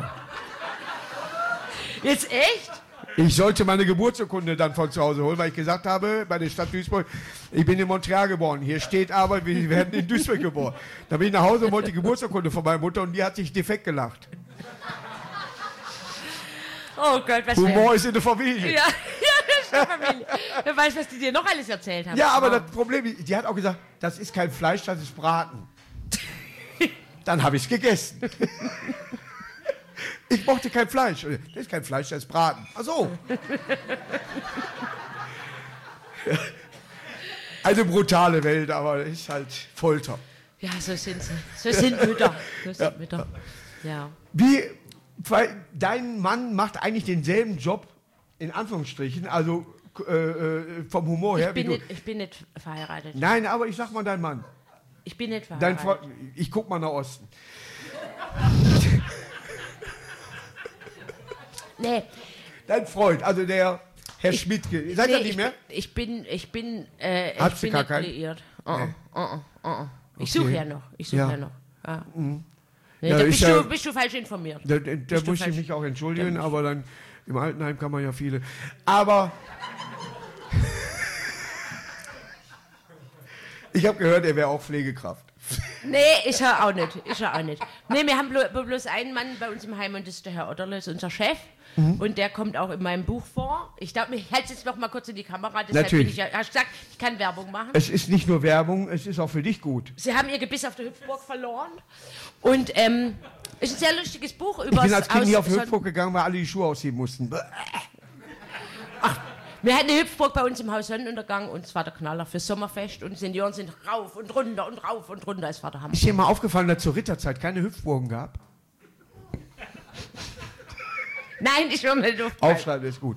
[SPEAKER 3] Jetzt echt?
[SPEAKER 2] Ich sollte meine Geburtsurkunde dann von zu Hause holen, weil ich gesagt habe, bei der Stadt Duisburg, ich bin in Montreal geboren. Hier steht aber, wir werden in Duisburg geboren. Da bin ich nach Hause und wollte die Geburtsurkunde von meiner Mutter und die hat sich defekt gelacht.
[SPEAKER 3] Oh Gott, was
[SPEAKER 2] Humor
[SPEAKER 3] für...
[SPEAKER 2] ist in der Familie.
[SPEAKER 3] Ja, ja, das ist eine Familie. Wer weiß, was die dir noch alles erzählt haben.
[SPEAKER 2] Ja, aber
[SPEAKER 3] Oh.
[SPEAKER 2] das Problem ist, die hat auch gesagt, das ist kein Fleisch, das ist Braten. Dann habe ich es gegessen. Ich mochte kein Fleisch. Das ist kein Fleisch, das ist Braten. Ach so. Eine brutale Welt, aber es ist halt Folter.
[SPEAKER 3] Ja, so sind sie. So sind Mütter. So sind
[SPEAKER 2] Ja.
[SPEAKER 3] Mütter. Ja.
[SPEAKER 2] Wie, weil dein Mann macht eigentlich denselben Job, in Anführungsstrichen, also äh, äh, vom Humor her.
[SPEAKER 3] Ich bin,
[SPEAKER 2] wie du.
[SPEAKER 3] nicht, ich bin nicht verheiratet.
[SPEAKER 2] Nein, aber ich sag mal dein Mann.
[SPEAKER 3] Ich bin nicht
[SPEAKER 2] Dein
[SPEAKER 3] verheiratet.
[SPEAKER 2] Freund, ich guck mal nach Osten.
[SPEAKER 3] Nee.
[SPEAKER 2] Dein Freund, also der Herr
[SPEAKER 3] Ich-
[SPEAKER 2] Schmidtke. Seid
[SPEAKER 3] nee,
[SPEAKER 2] ihr nicht
[SPEAKER 3] ich,
[SPEAKER 2] mehr?
[SPEAKER 3] Ich bin, ich bin, äh, ich
[SPEAKER 2] Hast du
[SPEAKER 3] bin
[SPEAKER 2] gar
[SPEAKER 3] nicht
[SPEAKER 2] keinen?
[SPEAKER 3] liiert. Uh -uh,
[SPEAKER 2] Nee.
[SPEAKER 3] uh -uh, uh -uh. Ich
[SPEAKER 2] Okay.
[SPEAKER 3] suche ja noch. Ich suche
[SPEAKER 2] Ja.
[SPEAKER 3] ja. noch. Ja. Nee,
[SPEAKER 2] Ja,
[SPEAKER 3] da
[SPEAKER 2] ist
[SPEAKER 3] bist,
[SPEAKER 2] ja-
[SPEAKER 3] du, bist du falsch informiert.
[SPEAKER 2] Da, da, da
[SPEAKER 3] Bist du
[SPEAKER 2] muss ich
[SPEAKER 3] falsch?
[SPEAKER 2] mich auch entschuldigen,
[SPEAKER 3] Da-
[SPEAKER 2] aber dann im Altenheim kann man ja viele. Aber ich habe gehört, er wäre auch Pflegekraft.
[SPEAKER 3] Nee, ist er auch nicht. Ist er auch nicht. Nee, wir haben blo bloß einen Mann bei uns im Heim und das ist der Herr Otterle, ist unser Chef.
[SPEAKER 2] Mhm.
[SPEAKER 3] Und der kommt auch in meinem Buch vor. Ich darf mich, halt jetzt noch mal kurz in die Kamera. Deshalb
[SPEAKER 2] Natürlich.
[SPEAKER 3] Bin ich ja, hast gesagt, ich kann Werbung machen.
[SPEAKER 2] Es ist nicht nur Werbung, es ist auch für dich gut.
[SPEAKER 3] Sie haben ihr Gebiss auf der Hüpfburg verloren. Und ähm, ist ein sehr lustiges Buch über
[SPEAKER 2] Ich bin als Kind nie auf die Hüpfburg gegangen, weil alle die Schuhe ausziehen mussten.
[SPEAKER 3] Wir hatten eine Hüpfburg bei uns im Haus Sonnenuntergang und es war der Knaller fürs Sommerfest und Senioren sind rauf und runter und rauf und runter. Es war der Hammer.
[SPEAKER 2] Ist dir mal aufgefallen, dass es zur Ritterzeit keine Hüpfburgen gab?
[SPEAKER 3] Nein, ich will nicht aufgefallen.
[SPEAKER 2] Aufschreiben ist gut.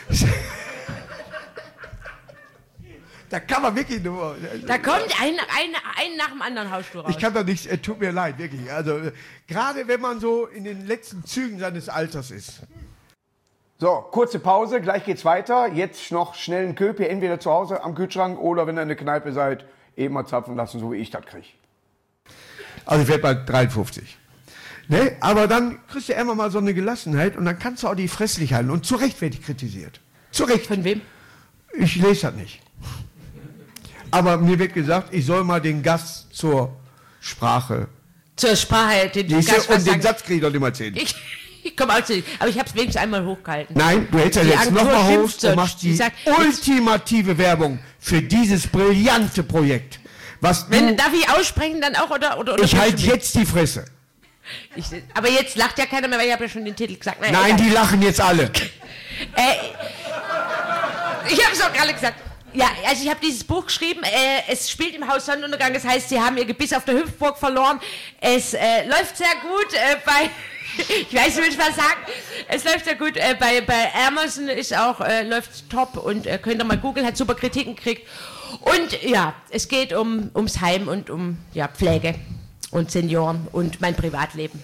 [SPEAKER 2] Da kann man wirklich nur.
[SPEAKER 3] Da kommt ein, ein, ein nach dem anderen Hausstuhl raus.
[SPEAKER 2] Ich kann da nichts, äh, tut mir leid, wirklich. Also, äh, gerade wenn man so in den letzten Zügen seines Alters ist.
[SPEAKER 1] So, kurze Pause, gleich geht's weiter. Jetzt noch schnell einen Köpi, entweder zu Hause am Kühlschrank oder wenn ihr in der Kneipe seid, eben mal zapfen lassen, so wie ich das kriege.
[SPEAKER 2] Also ich werde bald dreiundfünfzig. Ne? Aber dann kriegst du immer mal so eine Gelassenheit und dann kannst du auch die Fresse nicht halten. Und zu Recht werde ich kritisiert. Zu Recht.
[SPEAKER 3] Von wem?
[SPEAKER 2] Ich lese das nicht. Aber mir wird gesagt, ich soll mal den Gast zur Sprache.
[SPEAKER 3] Zur Sprache. Den
[SPEAKER 2] Siehste,
[SPEAKER 3] Gast was
[SPEAKER 2] und den
[SPEAKER 3] sagen.
[SPEAKER 2] Satz kriege ich doch nicht mal zehn.
[SPEAKER 3] Ich, ich komme auch zu dir. Aber ich habe es wenigstens einmal hochgehalten.
[SPEAKER 2] Nein, du hältst ja
[SPEAKER 3] Die
[SPEAKER 2] jetzt
[SPEAKER 3] Agentur
[SPEAKER 2] nochmal hoch
[SPEAKER 3] schimpft
[SPEAKER 2] und
[SPEAKER 3] sonst.
[SPEAKER 2] machst die
[SPEAKER 3] Die sagt,
[SPEAKER 2] ultimative Werbung für dieses brillante Projekt. Was
[SPEAKER 3] Wenn,
[SPEAKER 2] du,
[SPEAKER 3] darf ich aussprechen dann auch? Oder, oder, oder
[SPEAKER 2] ich halte
[SPEAKER 3] willst du mich?
[SPEAKER 2] jetzt die Fresse.
[SPEAKER 3] Ich, aber jetzt lacht ja keiner mehr, weil ich habe ja schon den Titel gesagt. Naja,
[SPEAKER 2] Nein,
[SPEAKER 3] egal.
[SPEAKER 2] die lachen jetzt alle.
[SPEAKER 3] Äh, ich habe es auch gerade gesagt. Ja, also ich habe dieses Buch geschrieben, äh, es spielt im Haus Sonnenuntergang, das heißt, sie haben ihr Gebiss auf der Hüpfburg verloren. Es äh, läuft sehr gut äh, bei, ich weiß nicht, will ich mal sagen, es läuft sehr gut äh, bei, bei Amazon, ist auch, äh, läuft top und äh, könnt ihr mal googeln, hat super Kritiken gekriegt. Und ja, es geht um, ums Heim und um ja, Pflege und Senioren und mein Privatleben.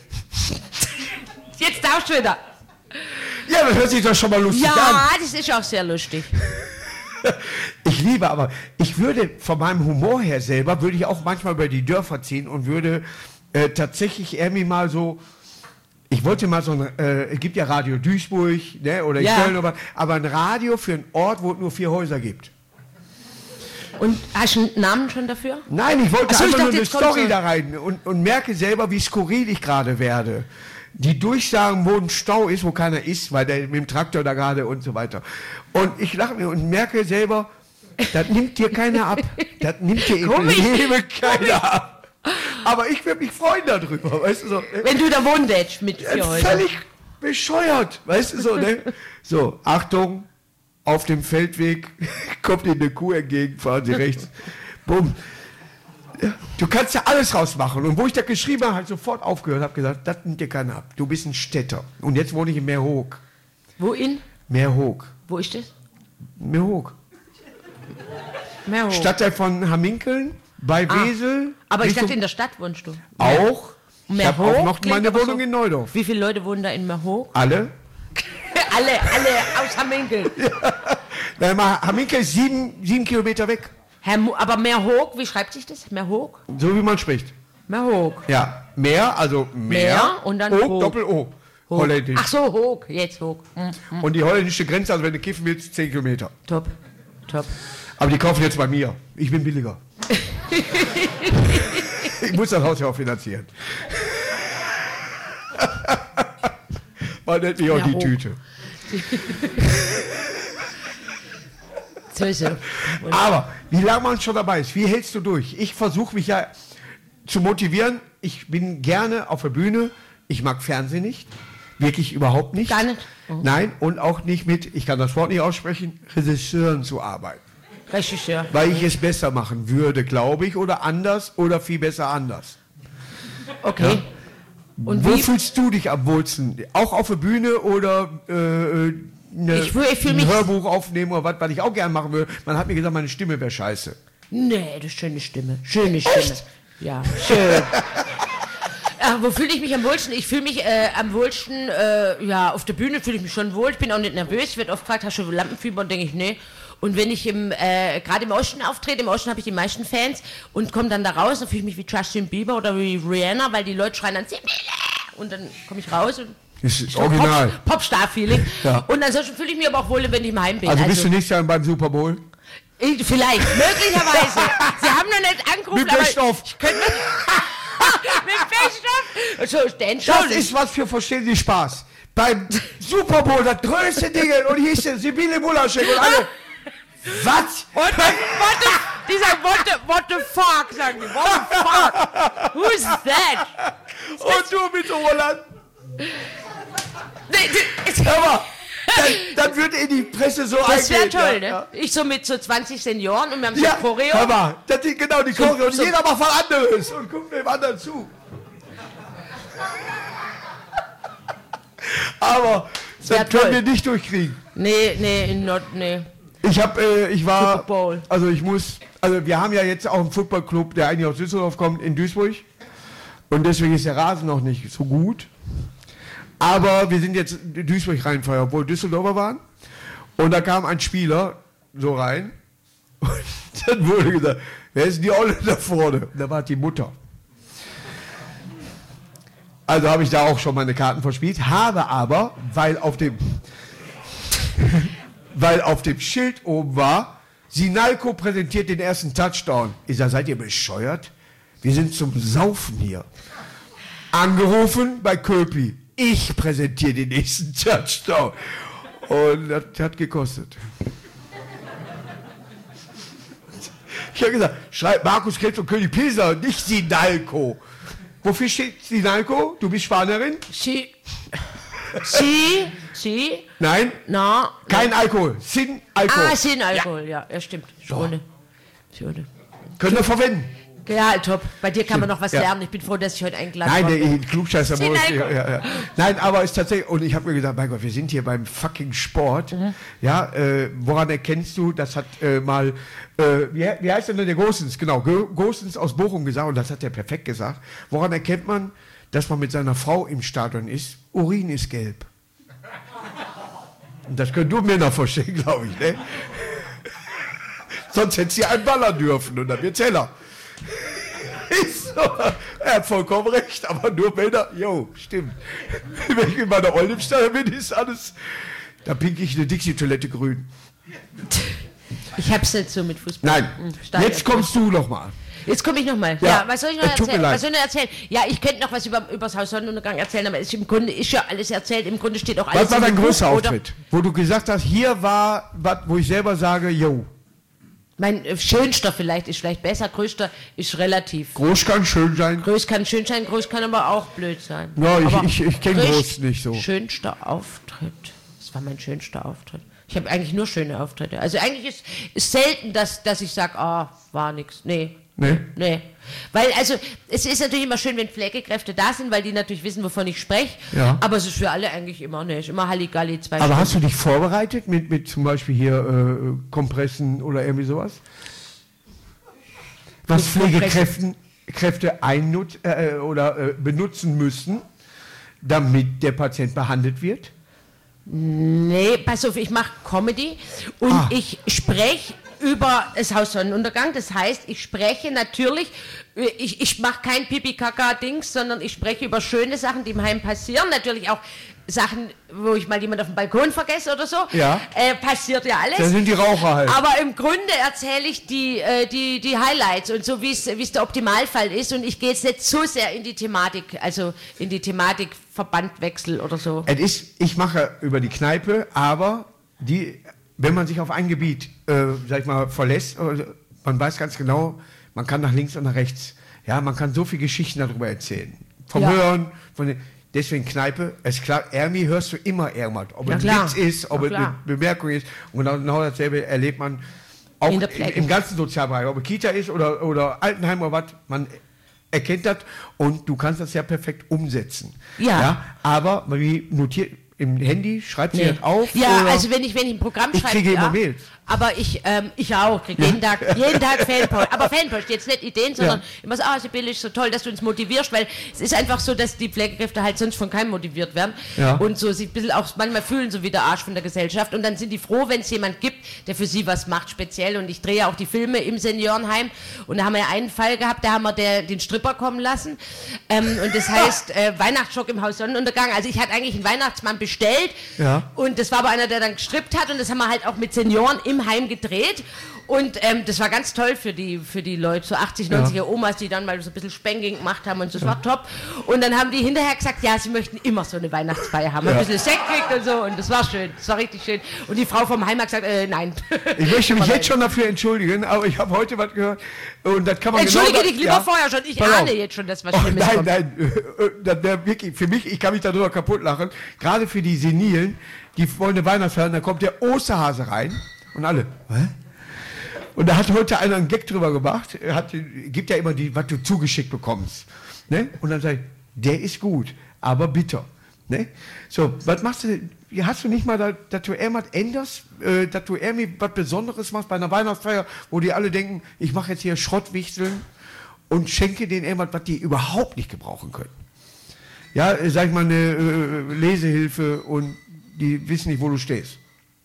[SPEAKER 3] Jetzt darfst du wieder.
[SPEAKER 2] Ja, das hört sich doch schon mal lustig
[SPEAKER 3] ja,
[SPEAKER 2] an.
[SPEAKER 3] Ja, das ist auch sehr lustig.
[SPEAKER 2] Ich liebe aber, ich würde von meinem Humor her selber, würde ich auch manchmal über die Dörfer ziehen und würde äh, tatsächlich irgendwie mal so, ich wollte mal so ein, äh, es gibt ja Radio Duisburg, ne, oder
[SPEAKER 3] ja.
[SPEAKER 2] Köln, aber, aber ein Radio für einen Ort, wo es nur vier Häuser gibt.
[SPEAKER 3] Und hast du einen Namen schon dafür?
[SPEAKER 2] Nein, ich wollte
[SPEAKER 3] so,
[SPEAKER 2] einfach
[SPEAKER 3] ich dachte,
[SPEAKER 2] nur eine Story
[SPEAKER 3] so.
[SPEAKER 2] da rein und, und merke selber, wie skurril ich gerade werde. Die durchsagen, wo ein Stau ist, wo keiner ist, weil der mit dem Traktor da gerade und so weiter. Und ich lache mir und merke selber, das nimmt dir keiner ab. Das nimmt dir im Leben keiner ab. Aber ich würde mich freuen darüber, weißt du so.
[SPEAKER 3] Wenn du da wohnst mit vier Häusern.
[SPEAKER 2] Völlig bescheuert, weißt du so, ne? So, Achtung, auf dem Feldweg kommt Ihnen eine Kuh entgegen, fahren Sie rechts. Bumm. Ja, du kannst ja alles rausmachen. Und wo ich das geschrieben habe, habe ich sofort aufgehört, habe gesagt, das nimmt dir keiner ab. Du bist ein Städter. Und jetzt wohne ich in Meerhoek.
[SPEAKER 3] Wo in?
[SPEAKER 2] Meerhoek.
[SPEAKER 3] Wo ist das?
[SPEAKER 2] Meerhoek.
[SPEAKER 3] Meerhoek.
[SPEAKER 2] Stadtteil von Hamminkeln, bei
[SPEAKER 3] Ah,
[SPEAKER 2] Wesel.
[SPEAKER 3] aber ich
[SPEAKER 2] Richtung-
[SPEAKER 3] dachte, in der Stadt wohnst du.
[SPEAKER 2] Auch. Ich habe
[SPEAKER 3] Meerhoek
[SPEAKER 2] auch noch
[SPEAKER 3] klingt
[SPEAKER 2] meine
[SPEAKER 3] aber
[SPEAKER 2] Wohnung
[SPEAKER 3] so-
[SPEAKER 2] in Neudorf.
[SPEAKER 3] Wie viele Leute wohnen da in Meerhoek?
[SPEAKER 2] Alle.
[SPEAKER 3] alle, alle aus Hamminkel.
[SPEAKER 2] Nein, mal, Hamminkel ist sieben, sieben Kilometer weg.
[SPEAKER 3] Herr Mu aber Meerhoek, wie schreibt sich das? Meerhoek?
[SPEAKER 2] So wie man spricht.
[SPEAKER 3] Meerhoek.
[SPEAKER 2] Ja, Meer, also Meer,
[SPEAKER 3] Meer und dann
[SPEAKER 2] O,
[SPEAKER 3] Hoek.
[SPEAKER 2] Doppel-O.
[SPEAKER 3] Hoek.
[SPEAKER 2] Holländisch.
[SPEAKER 3] Ach so, Hoek, jetzt Hoek. Hm,
[SPEAKER 2] Und die holländische Grenze, also wenn du kiffen willst, zehn Kilometer.
[SPEAKER 3] top, top.
[SPEAKER 2] Aber die kaufen jetzt bei mir. Ich bin billiger. Ich muss das Haus ja auch finanzieren. Man nennt mich auch
[SPEAKER 3] Ja,
[SPEAKER 2] die
[SPEAKER 3] hoch.
[SPEAKER 2] Tüte.
[SPEAKER 3] So ist er.
[SPEAKER 2] Aber wie lange man schon dabei ist, wie hältst du durch? Ich versuche mich ja zu motivieren. Ich bin gerne auf der Bühne. Ich mag Fernsehen nicht. Wirklich überhaupt nicht.
[SPEAKER 3] Gar nicht? Oh.
[SPEAKER 2] Nein, und auch nicht mit, ich kann das Wort nicht aussprechen, Regisseuren zu arbeiten.
[SPEAKER 3] Regisseur.
[SPEAKER 2] Weil ich es besser machen würde, glaube ich, oder anders oder viel besser anders.
[SPEAKER 3] Okay. Und
[SPEAKER 2] Wo
[SPEAKER 3] wie?
[SPEAKER 2] fühlst du dich am wohlsten? Auch auf der Bühne oder äh, eine,
[SPEAKER 3] Ich fühl- ich fühl
[SPEAKER 2] ein
[SPEAKER 3] mich-
[SPEAKER 2] Hörbuch aufnehmen oder was, was ich auch gerne machen würde? Man hat mir gesagt, meine Stimme wäre scheiße.
[SPEAKER 3] Nee, das ist schöne Stimme. Schöne Stimme.
[SPEAKER 2] Echt?
[SPEAKER 3] Ja, schön. Ach, wo fühle ich mich am wohlsten? Ich fühle mich äh, am wohlsten, äh, ja, auf der Bühne fühle ich mich schon wohl. Ich bin auch nicht nervös. Ich werde oft gefragt, hast du Lampenfieber? Und denke ich, nee. Und wenn ich im, äh, gerade im Osten auftrete, im Osten habe ich die meisten Fans und komme dann da raus, dann fühle ich mich wie Justin Bieber oder wie Rihanna, weil die Leute schreien dann Sibylle! Und dann komme ich raus und
[SPEAKER 2] Das ist
[SPEAKER 3] so
[SPEAKER 2] original.
[SPEAKER 3] Pop, Popstar-Feeling.
[SPEAKER 2] Ja.
[SPEAKER 3] Und ansonsten fühle ich mich aber auch wohl, wenn ich im Heim bin.
[SPEAKER 2] Also, bist du nächstes Jahr beim Super Bowl?
[SPEAKER 3] Ich, vielleicht, möglicherweise. Sie haben noch nicht angerufen,
[SPEAKER 2] Mit
[SPEAKER 3] aber
[SPEAKER 2] Beststoff.
[SPEAKER 3] ich könnte mit Beststoff. So, den
[SPEAKER 2] Das
[SPEAKER 3] schon.
[SPEAKER 2] ist was für Verstehen Sie Spaß. Beim Super Bowl, das größte Ding, und hier ist der Sibylle Mulaschek und alle. Was?
[SPEAKER 3] What the, what the, die sagen, what the, what the fuck, sagen die. What the fuck? Who's that?
[SPEAKER 2] Und du mit Roland?
[SPEAKER 3] Nee, die- es-
[SPEAKER 2] Hör mal, dann, dann wird in die Presse so
[SPEAKER 3] Das wäre
[SPEAKER 2] eingehen,
[SPEAKER 3] toll,
[SPEAKER 2] ja,
[SPEAKER 3] ne?
[SPEAKER 2] ja.
[SPEAKER 3] Ich so mit so zwanzig Senioren und wir haben so
[SPEAKER 2] Ja,
[SPEAKER 3] Choreo.
[SPEAKER 2] hör mal, das ist genau die Choreo. Und
[SPEAKER 3] so-
[SPEAKER 2] jeder macht was anderes und guckt dem anderen zu. Aber das
[SPEAKER 3] wär
[SPEAKER 2] können
[SPEAKER 3] toll.
[SPEAKER 2] wir nicht durchkriegen.
[SPEAKER 3] Nee, nee, not, nee.
[SPEAKER 2] Ich habe, äh, ich war,
[SPEAKER 3] Super Bowl.
[SPEAKER 2] also ich muss, also wir haben ja jetzt auch einen Footballclub, der eigentlich aus Düsseldorf kommt, in Duisburg. Und deswegen ist der Rasen noch nicht so gut. Aber wir sind jetzt in Duisburg reinfeuer, obwohl Düsseldorfer waren. Und da kam ein Spieler so rein. Und dann wurde gesagt, wer ist denn die Olle da vorne? Und da war die Mutter. Also habe ich da auch schon meine Karten verspielt, habe aber, weil auf dem, weil auf dem Schild oben war, Sinalco präsentiert den ersten Touchdown. Ich sage, seid ihr bescheuert? Wir sind zum Saufen hier. Angerufen bei Köpi. Ich präsentiere den nächsten Touchdown. Und das hat gekostet. Ich habe gesagt, schreibt Markus Krebs und König Pilser, nicht Sinalco. Wofür steht Sinalco? Du bist Spanierin?
[SPEAKER 3] Sie, Sie Sie?
[SPEAKER 2] Nein,
[SPEAKER 3] Na?
[SPEAKER 2] kein Alkohol. Sin Alkohol.
[SPEAKER 3] Ah, Sin Alkohol, ja, ja, stimmt. Schone. Schone.
[SPEAKER 2] Können wir verwenden.
[SPEAKER 3] Ja, top. Bei dir kann man noch was
[SPEAKER 2] Ja.
[SPEAKER 3] lernen. Ich bin froh, dass ich heute eingeladen
[SPEAKER 2] Nein,
[SPEAKER 3] wurde.
[SPEAKER 2] der Klugscheißer.
[SPEAKER 3] Sin
[SPEAKER 2] Ja,
[SPEAKER 3] Alkohol.
[SPEAKER 2] ja, ja. Nein, aber es ist tatsächlich, und ich habe mir gedacht, mein Gott, wir sind hier beim fucking Sport.
[SPEAKER 3] Mhm.
[SPEAKER 2] Ja, äh, woran erkennst du, das hat äh, mal, äh, wie, wie heißt denn der Gosens? Genau, Go- Gosens aus Bochum gesagt, und das hat er perfekt gesagt. Woran erkennt man, dass man mit seiner Frau im Stadion ist? Urin ist gelb. Und das könnt du mir noch verstehen, glaube ich, ne? Sonst hätte sie einen ballern dürfen und dann wird's heller. Ist so. Er hat vollkommen recht, aber nur wenn er, jo, stimmt. Wenn ich in meiner Olle im Stadion bin, ist alles, da pink ich eine Dixie-Toilette grün.
[SPEAKER 3] Ich hab's nicht so mit Fußball.
[SPEAKER 2] Nein,
[SPEAKER 3] Hm, Stadion.
[SPEAKER 2] jetzt kommst du noch mal.
[SPEAKER 3] Jetzt komme ich nochmal.
[SPEAKER 2] Ja,
[SPEAKER 3] Ja, was soll ich noch
[SPEAKER 2] es tut mir
[SPEAKER 3] erzählen?
[SPEAKER 2] leid.
[SPEAKER 3] Was soll ich noch erzählen? Ja, ich könnte noch was über, über das Haus Sonnenuntergang erzählen, aber es ist im Grunde ist ja alles erzählt. Im Grunde steht auch alles
[SPEAKER 2] Was war
[SPEAKER 3] in
[SPEAKER 2] dein
[SPEAKER 3] dem
[SPEAKER 2] größter
[SPEAKER 3] Buch, oder?
[SPEAKER 2] Auftritt? Wo du gesagt hast, hier war was, wo ich selber sage, jo.
[SPEAKER 3] Mein äh, schönster vielleicht ist vielleicht besser, größter ist relativ.
[SPEAKER 2] Groß kann schön sein.
[SPEAKER 3] Groß kann schön sein, groß kann aber auch blöd sein.
[SPEAKER 2] Ja, ich-
[SPEAKER 3] Aber
[SPEAKER 2] ich- ich kenn
[SPEAKER 3] richtig
[SPEAKER 2] groß nicht so.
[SPEAKER 3] Schönster Auftritt. Das war mein schönster Auftritt. Ich habe eigentlich nur schöne Auftritte. Also eigentlich ist, ist selten, dass, dass ich sage, ah, war nix. Nee.
[SPEAKER 2] Nee?
[SPEAKER 3] Nee. Weil, also, es ist natürlich immer schön, wenn Pflegekräfte da sind, weil die natürlich wissen, wovon ich spreche.
[SPEAKER 2] Ja.
[SPEAKER 3] Aber es ist für alle eigentlich immer, ne, ist immer Halligalli, zwei
[SPEAKER 2] Aber
[SPEAKER 3] Stunden.
[SPEAKER 2] hast du dich vorbereitet mit, mit zum Beispiel hier äh, Kompressen oder irgendwie sowas? Was
[SPEAKER 3] Mit
[SPEAKER 2] Pflegekräften Kräfte einnut äh, oder äh, benutzen müssen, damit der Patient behandelt wird?
[SPEAKER 3] Nee, pass auf, ich mache Comedy und
[SPEAKER 2] Ah.
[SPEAKER 3] ich spreche über das Haus Sonnenuntergang. Das heißt, ich spreche natürlich, äh, ich, ich mache kein Pipi-Kaka-Dings, sondern ich spreche über schöne Sachen, die im Heim passieren. Natürlich auch Sachen, wo ich mal jemand auf dem Balkon vergesse oder so.
[SPEAKER 2] Ja.
[SPEAKER 3] Äh, passiert ja alles.
[SPEAKER 2] Da sind die Raucher halt.
[SPEAKER 3] Aber im Grunde erzähle ich die, äh, die, die Highlights und so, wie es wie es der Optimalfall ist. Und ich gehe jetzt nicht so sehr in die Thematik, also in die Thematik Verbandwechsel oder so.
[SPEAKER 2] Es ist, ich mache über die Kneipe, aber die, wenn man sich auf ein Gebiet, äh, sag ich mal, verlässt, äh, man weiß ganz genau, man kann nach links und nach rechts. Ja, man kann so viele Geschichten darüber erzählen. Vom
[SPEAKER 3] Ja.
[SPEAKER 2] Hören, von den, deswegen Kneipe, ist klar, Ermi hörst du immer irgendwas. Ob
[SPEAKER 3] Ja,
[SPEAKER 2] es
[SPEAKER 3] klar.
[SPEAKER 2] ein Witz ist, ob
[SPEAKER 3] Ja,
[SPEAKER 2] es eine
[SPEAKER 3] klar.
[SPEAKER 2] Bemerkung ist. Und genau, genau dasselbe erlebt man auch
[SPEAKER 3] In der
[SPEAKER 2] im,
[SPEAKER 3] Pflege.
[SPEAKER 2] im ganzen Sozialbereich. Ob es Kita ist oder, oder Altenheim oder was, man erkennt das und du kannst das ja perfekt umsetzen.
[SPEAKER 3] Ja.
[SPEAKER 2] Aber wie notiert im Handy, schreibt sie
[SPEAKER 3] Nee.
[SPEAKER 2] das auf?
[SPEAKER 3] Ja,
[SPEAKER 2] oder?
[SPEAKER 3] also wenn ich, wenn ich ein Programm
[SPEAKER 2] Ich
[SPEAKER 3] schreibe,
[SPEAKER 2] kriege
[SPEAKER 3] ja,
[SPEAKER 2] immer Mails.
[SPEAKER 3] Aber ich, ähm, ich auch, kriege jeden Tag, jeden Tag Fanpost. Aber Fanpost, jetzt nicht Ideen, sondern
[SPEAKER 2] Ja.
[SPEAKER 3] immer so, ah, Sibylle, ist so toll, dass du uns motivierst, weil es ist einfach so, dass die Pflegekräfte halt sonst von keinem motiviert werden
[SPEAKER 2] Ja.
[SPEAKER 3] und so sich ein bisschen auch manchmal fühlen so wie der Arsch von der Gesellschaft und dann sind die froh, wenn es jemand gibt, der für sie was macht speziell und ich drehe ja auch die Filme im Seniorenheim und da haben wir ja einen Fall gehabt, da haben wir der, den Stripper kommen lassen ähm, und das heißt äh, Weihnachtsschock im Haus Sonnenuntergang, also ich hatte eigentlich einen Weihnachtsmann bestellt
[SPEAKER 2] Ja.
[SPEAKER 3] und das war aber einer, der dann gestrippt hat und das haben wir halt auch mit Senioren im Heim gedreht. Und ähm, das war ganz toll für die, für die Leute, so achtzig, neunziger Omas, die dann mal so ein bisschen Spanking gemacht haben und so, das war top. Und dann haben die hinterher gesagt, ja, sie möchten immer so eine Weihnachtsfeier haben, ein bisschen Sekt kriegt und so und das war schön, das war richtig schön. Und die Frau vom Heim hat gesagt, äh, nein.
[SPEAKER 2] Ich möchte mich
[SPEAKER 3] Aber
[SPEAKER 2] jetzt schon dafür entschuldigen, aber ich habe heute was gehört und das kann man
[SPEAKER 3] Entschuldige
[SPEAKER 2] genau
[SPEAKER 3] dich lieber
[SPEAKER 2] ja.
[SPEAKER 3] vorher schon, ich
[SPEAKER 2] Pass auf.
[SPEAKER 3] ahne jetzt schon, dass was
[SPEAKER 2] Oh,
[SPEAKER 3] Schlimmes
[SPEAKER 2] nein,
[SPEAKER 3] kommt.
[SPEAKER 2] nein, äh, äh, das wär wirklich, für mich, ich kann mich darüber kaputt lachen, gerade für die Senilen, die wollen eine Weihnachtsfeier, da kommt der Osterhase rein und alle, hä? Und da hat heute einer einen Gag drüber gemacht, er hat, gibt ja immer die, was du zugeschickt bekommst, ne? Und dann sagt, der ist gut, aber bitter, ne? So, was machst du, hast du nicht mal, da, dass du irgendwas änderst, äh, dass du irgendwie was Besonderes machst bei einer Weihnachtsfeier, wo die alle denken, ich mache jetzt hier Schrottwichteln und schenke denen irgendwas, was die überhaupt nicht gebrauchen können. Ja, äh, sag ich mal, eine äh, Lesehilfe und die wissen nicht, wo du stehst.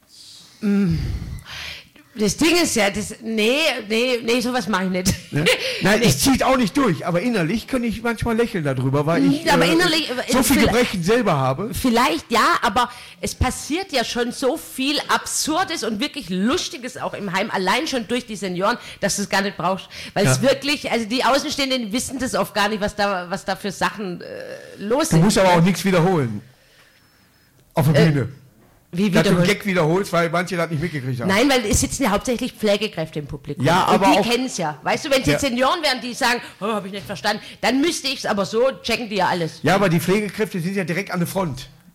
[SPEAKER 3] Das Ding ist ja, das, nee, nee, nee, sowas mache ich nicht.
[SPEAKER 2] Ne? Nein,
[SPEAKER 3] Nee.
[SPEAKER 2] ich ziehe auch nicht durch, aber innerlich kann ich manchmal lächeln darüber, weil ich
[SPEAKER 3] Aber innerlich-
[SPEAKER 2] so viel
[SPEAKER 3] vielleicht-
[SPEAKER 2] Gebrechen selber habe.
[SPEAKER 3] Vielleicht ja, aber es passiert ja schon so viel Absurdes und wirklich Lustiges auch im Heim, allein schon durch die Senioren, dass du es gar nicht brauchst. Weil es
[SPEAKER 2] Ja.
[SPEAKER 3] wirklich, also die Außenstehenden wissen das oft gar nicht, was da, was da für Sachen äh, los
[SPEAKER 2] Du
[SPEAKER 3] sind.
[SPEAKER 2] musst aber auch nichts wiederholen. Auf der
[SPEAKER 3] Äh,
[SPEAKER 2] Bühne.
[SPEAKER 3] Wie
[SPEAKER 2] Dass du einen
[SPEAKER 3] wiederholt?
[SPEAKER 2] Gag wiederholst, weil manche das nicht mitgekriegt haben.
[SPEAKER 3] Nein, weil es sitzen ja hauptsächlich Pflegekräfte im Publikum.
[SPEAKER 2] Ja, aber
[SPEAKER 3] und die
[SPEAKER 2] auch-
[SPEAKER 3] kennen es ja. Weißt du, wenn es jetzt
[SPEAKER 2] Ja.
[SPEAKER 3] Senioren wären, die sagen, oh, habe ich nicht verstanden, dann müsste ich es, aber so checken die ja alles.
[SPEAKER 2] Ja, aber die Pflegekräfte sind ja direkt an der Front.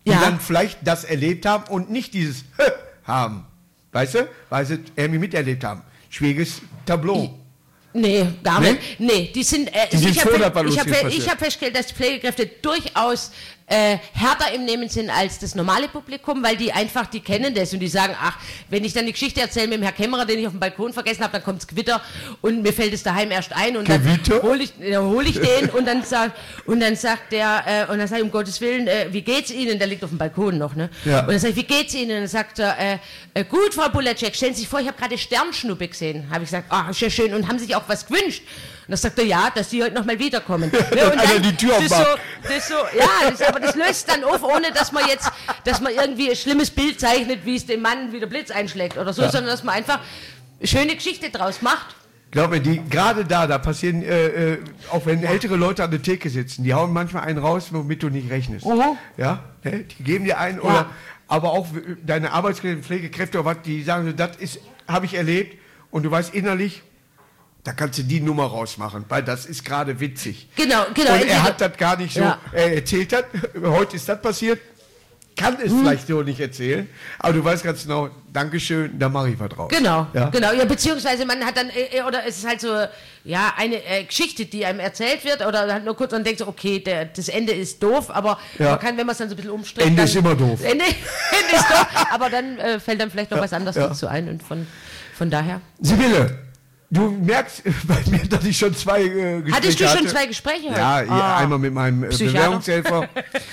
[SPEAKER 2] die
[SPEAKER 3] Ja.
[SPEAKER 2] dann vielleicht das erlebt haben und nicht dieses haben. Weißt du? Weil sie irgendwie miterlebt haben. Schwieriges Tableau.
[SPEAKER 3] Nee, gar
[SPEAKER 2] Nee?
[SPEAKER 3] nicht. Nee, die sind. Äh,
[SPEAKER 2] Die sind
[SPEAKER 3] ich
[SPEAKER 2] froh,
[SPEAKER 3] habe
[SPEAKER 2] dass was
[SPEAKER 3] ich hab,
[SPEAKER 2] Lustiges
[SPEAKER 3] ich
[SPEAKER 2] passiert.
[SPEAKER 3] hab festgestellt, dass Pflegekräfte durchaus äh, härter im Nehmen sind als das normale Publikum, weil die einfach, die kennen das und die sagen, ach, wenn ich dann die Geschichte erzähle mit dem Herr Kämmerer, den ich auf dem Balkon vergessen habe, dann kommt's Gewitter und mir fällt es daheim erst ein und
[SPEAKER 2] Gewitter?
[SPEAKER 3] dann hole ich, dann hol ich den und dann sagt und dann sagt der äh, und dann sage ich, um Gottes Willen, äh, wie geht's Ihnen? Der liegt auf dem Balkon noch, ne?
[SPEAKER 2] Ja.
[SPEAKER 3] Und dann sage ich, wie geht's Ihnen? Und dann sagt er, äh, äh, gut, Frau Bulacek, stellen Sie sich vor, ich habe gerade Sternschnuppe gesehen. Habe ich gesagt, ah, ist ja schön und haben Sie sich auch was gewünscht? Und dann sagt er, ja, dass Sie heute nochmal wiederkommen. Ja, und
[SPEAKER 2] einer die Tür
[SPEAKER 3] das so,
[SPEAKER 2] aufmacht.
[SPEAKER 3] das so, ja, das, aber das löst dann auf, ohne dass man jetzt, dass man irgendwie ein schlimmes Bild zeichnet, wie es dem Mann wie der Blitz einschlägt oder so,
[SPEAKER 2] Ja.
[SPEAKER 3] sondern dass man einfach eine schöne Geschichte draus macht.
[SPEAKER 2] Glaub mir, die, gerade da, da passieren, äh, äh, auch wenn ältere Leute an der Theke sitzen, die hauen manchmal einen raus, womit du nicht rechnest.
[SPEAKER 3] Mhm.
[SPEAKER 2] Ja? Ne? Die geben dir einen,
[SPEAKER 3] Ja.
[SPEAKER 2] oder, aber auch äh, deine Arbeitskräfte, Pflegekräfte oder was, die sagen so, das ist, habe ich erlebt, und du weißt innerlich, da kannst du die Nummer rausmachen, weil das ist gerade witzig.
[SPEAKER 3] Genau, genau.
[SPEAKER 2] Und er
[SPEAKER 3] entweder-
[SPEAKER 2] hat das gar nicht so,
[SPEAKER 3] Ja.
[SPEAKER 2] er erzählt hat, heute ist das passiert, kann es vielleicht so nicht erzählen, aber du weißt ganz genau, Dankeschön, da mache ich was draus.
[SPEAKER 3] Genau,
[SPEAKER 2] Ja?
[SPEAKER 3] genau. Ja, beziehungsweise man hat dann, äh, oder es ist halt so, ja, eine äh, Geschichte, die einem erzählt wird, oder halt nur kurz und denkt so, okay, der, das Ende ist doof, aber
[SPEAKER 2] Ja.
[SPEAKER 3] man kann, wenn man es dann so ein bisschen umstrickt.
[SPEAKER 2] Ende
[SPEAKER 3] dann,
[SPEAKER 2] ist immer doof.
[SPEAKER 3] Ende, Ende ist doof, aber dann äh, fällt dann vielleicht noch was anderes
[SPEAKER 2] ja.
[SPEAKER 3] dazu ein und von, von daher.
[SPEAKER 2] Sibylle, du merkst bei mir, dass ich schon zwei äh, Gespräche
[SPEAKER 3] Hattest du schon
[SPEAKER 2] hatte.
[SPEAKER 3] zwei Gespräche heute?
[SPEAKER 2] Ja, ja,
[SPEAKER 3] Ah.
[SPEAKER 2] einmal mit meinem äh,
[SPEAKER 3] Psychiater.
[SPEAKER 2] Bewährungshelfer.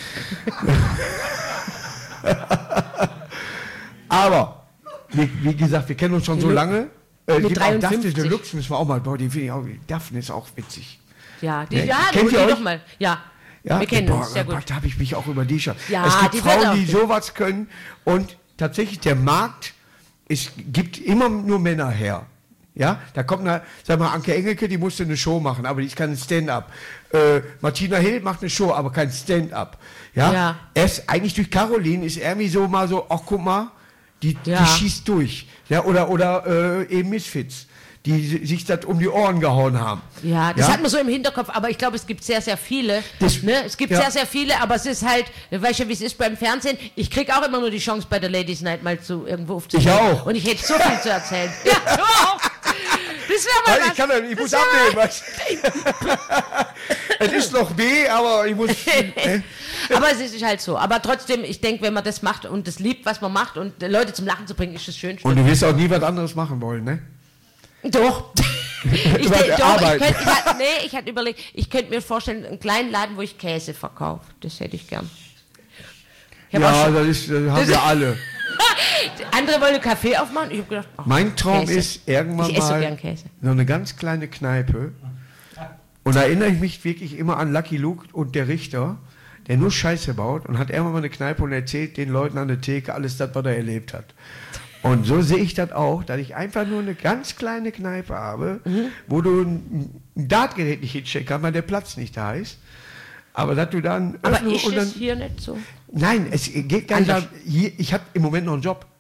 [SPEAKER 2] Aber, wie, wie gesagt, wir kennen uns schon so
[SPEAKER 3] Mit-
[SPEAKER 2] lange. Äh,
[SPEAKER 3] mit
[SPEAKER 2] gibt auch Daphne
[SPEAKER 3] dreiundfünfzig.
[SPEAKER 2] Deluxe müssen wir auch mal, boah, die finde ich auch, Daphne ist auch witzig.
[SPEAKER 3] Ja, die,
[SPEAKER 2] Nee,
[SPEAKER 3] ja,
[SPEAKER 2] kennt
[SPEAKER 3] die
[SPEAKER 2] ihr euch?
[SPEAKER 3] doch mal. Ja,
[SPEAKER 2] Ja,
[SPEAKER 3] wir kennen
[SPEAKER 2] boah,
[SPEAKER 3] uns, sehr gut.
[SPEAKER 2] Da habe ich mich auch über die schon.
[SPEAKER 3] Ja,
[SPEAKER 2] es gibt
[SPEAKER 3] die wird
[SPEAKER 2] Frauen,
[SPEAKER 3] auch
[SPEAKER 2] die
[SPEAKER 3] gut.
[SPEAKER 2] sowas können, und tatsächlich der Markt, es gibt immer nur Männer her. Ja, da kommt eine, sag mal, Anke Engelke, die musste eine Show machen, aber die ist kein Stand-up. Äh, Martina Hill macht eine Show, aber kein Stand-up. Ja,
[SPEAKER 3] Ja.
[SPEAKER 2] erst eigentlich durch Caroline ist irgendwie so mal so, ach guck mal, die,
[SPEAKER 3] Ja.
[SPEAKER 2] die schießt durch. Ja, oder, oder äh, eben Misfits, die si- sich das um die Ohren gehauen haben.
[SPEAKER 3] Ja, das hat man so im Hinterkopf, aber ich glaube, es gibt sehr, sehr viele.
[SPEAKER 2] Das-
[SPEAKER 3] ne? Es gibt
[SPEAKER 2] ja.
[SPEAKER 3] sehr, sehr viele, aber es ist halt, weißt du, wie es ist beim Fernsehen. Ich kriege auch immer nur die Chance, bei der Ladies Night mal zu irgendwo aufzunehmen.
[SPEAKER 2] Ich auch.
[SPEAKER 3] Und ich hätte so viel zu erzählen. Ja, du auch. Das wäre mal
[SPEAKER 2] Weil
[SPEAKER 3] was.
[SPEAKER 2] ich kann ja, ich muss
[SPEAKER 3] Das wär
[SPEAKER 2] abnehmen. Was? Es ist noch weh, aber ich muss. Ne?
[SPEAKER 3] Aber es ist halt so. Aber trotzdem, ich denke, wenn man das macht und das liebt, was man macht und Leute zum Lachen zu bringen, ist das schön.
[SPEAKER 2] Und du wirst auch nie was anderes machen wollen, ne?
[SPEAKER 3] Doch. Ich,
[SPEAKER 2] Was,
[SPEAKER 3] denk, doch, ich,
[SPEAKER 2] arbeiten?
[SPEAKER 3] könnt, ich, hatte, nee, ich hatte überlegt, ich könnte mir vorstellen, einen kleinen Laden, wo ich Käse verkaufe. Das hätte ich gern. Ich hab auch
[SPEAKER 2] Ja,
[SPEAKER 3] schon-
[SPEAKER 2] das, ist, das haben
[SPEAKER 3] Das-
[SPEAKER 2] wir alle.
[SPEAKER 3] Andere wollen einen Kaffee aufmachen. Ich habe gedacht, ach,
[SPEAKER 2] Mein Traum
[SPEAKER 3] Käse.
[SPEAKER 2] ist irgendwann
[SPEAKER 3] Ich esse so
[SPEAKER 2] mal
[SPEAKER 3] gern Käse.
[SPEAKER 2] so eine ganz kleine Kneipe. Und da erinnere ich mich wirklich immer an Lucky Luke und der Richter, der nur Scheiße baut und hat irgendwann mal eine Kneipe und erzählt den Leuten an der Theke alles das, was er erlebt hat. Und so sehe ich das auch, dass ich einfach nur eine ganz kleine Kneipe habe,
[SPEAKER 3] Mhm.
[SPEAKER 2] wo du ein ein Dartgerät nicht hinstecken kannst, weil der Platz nicht da ist. Aber dass du dann
[SPEAKER 3] Aber
[SPEAKER 2] öffnest
[SPEAKER 3] ist
[SPEAKER 2] und dann,
[SPEAKER 3] es hier nicht so?
[SPEAKER 2] Nein, es geht gar nicht
[SPEAKER 3] Anders.
[SPEAKER 2] darum, hier, ich habe im Moment noch einen Job.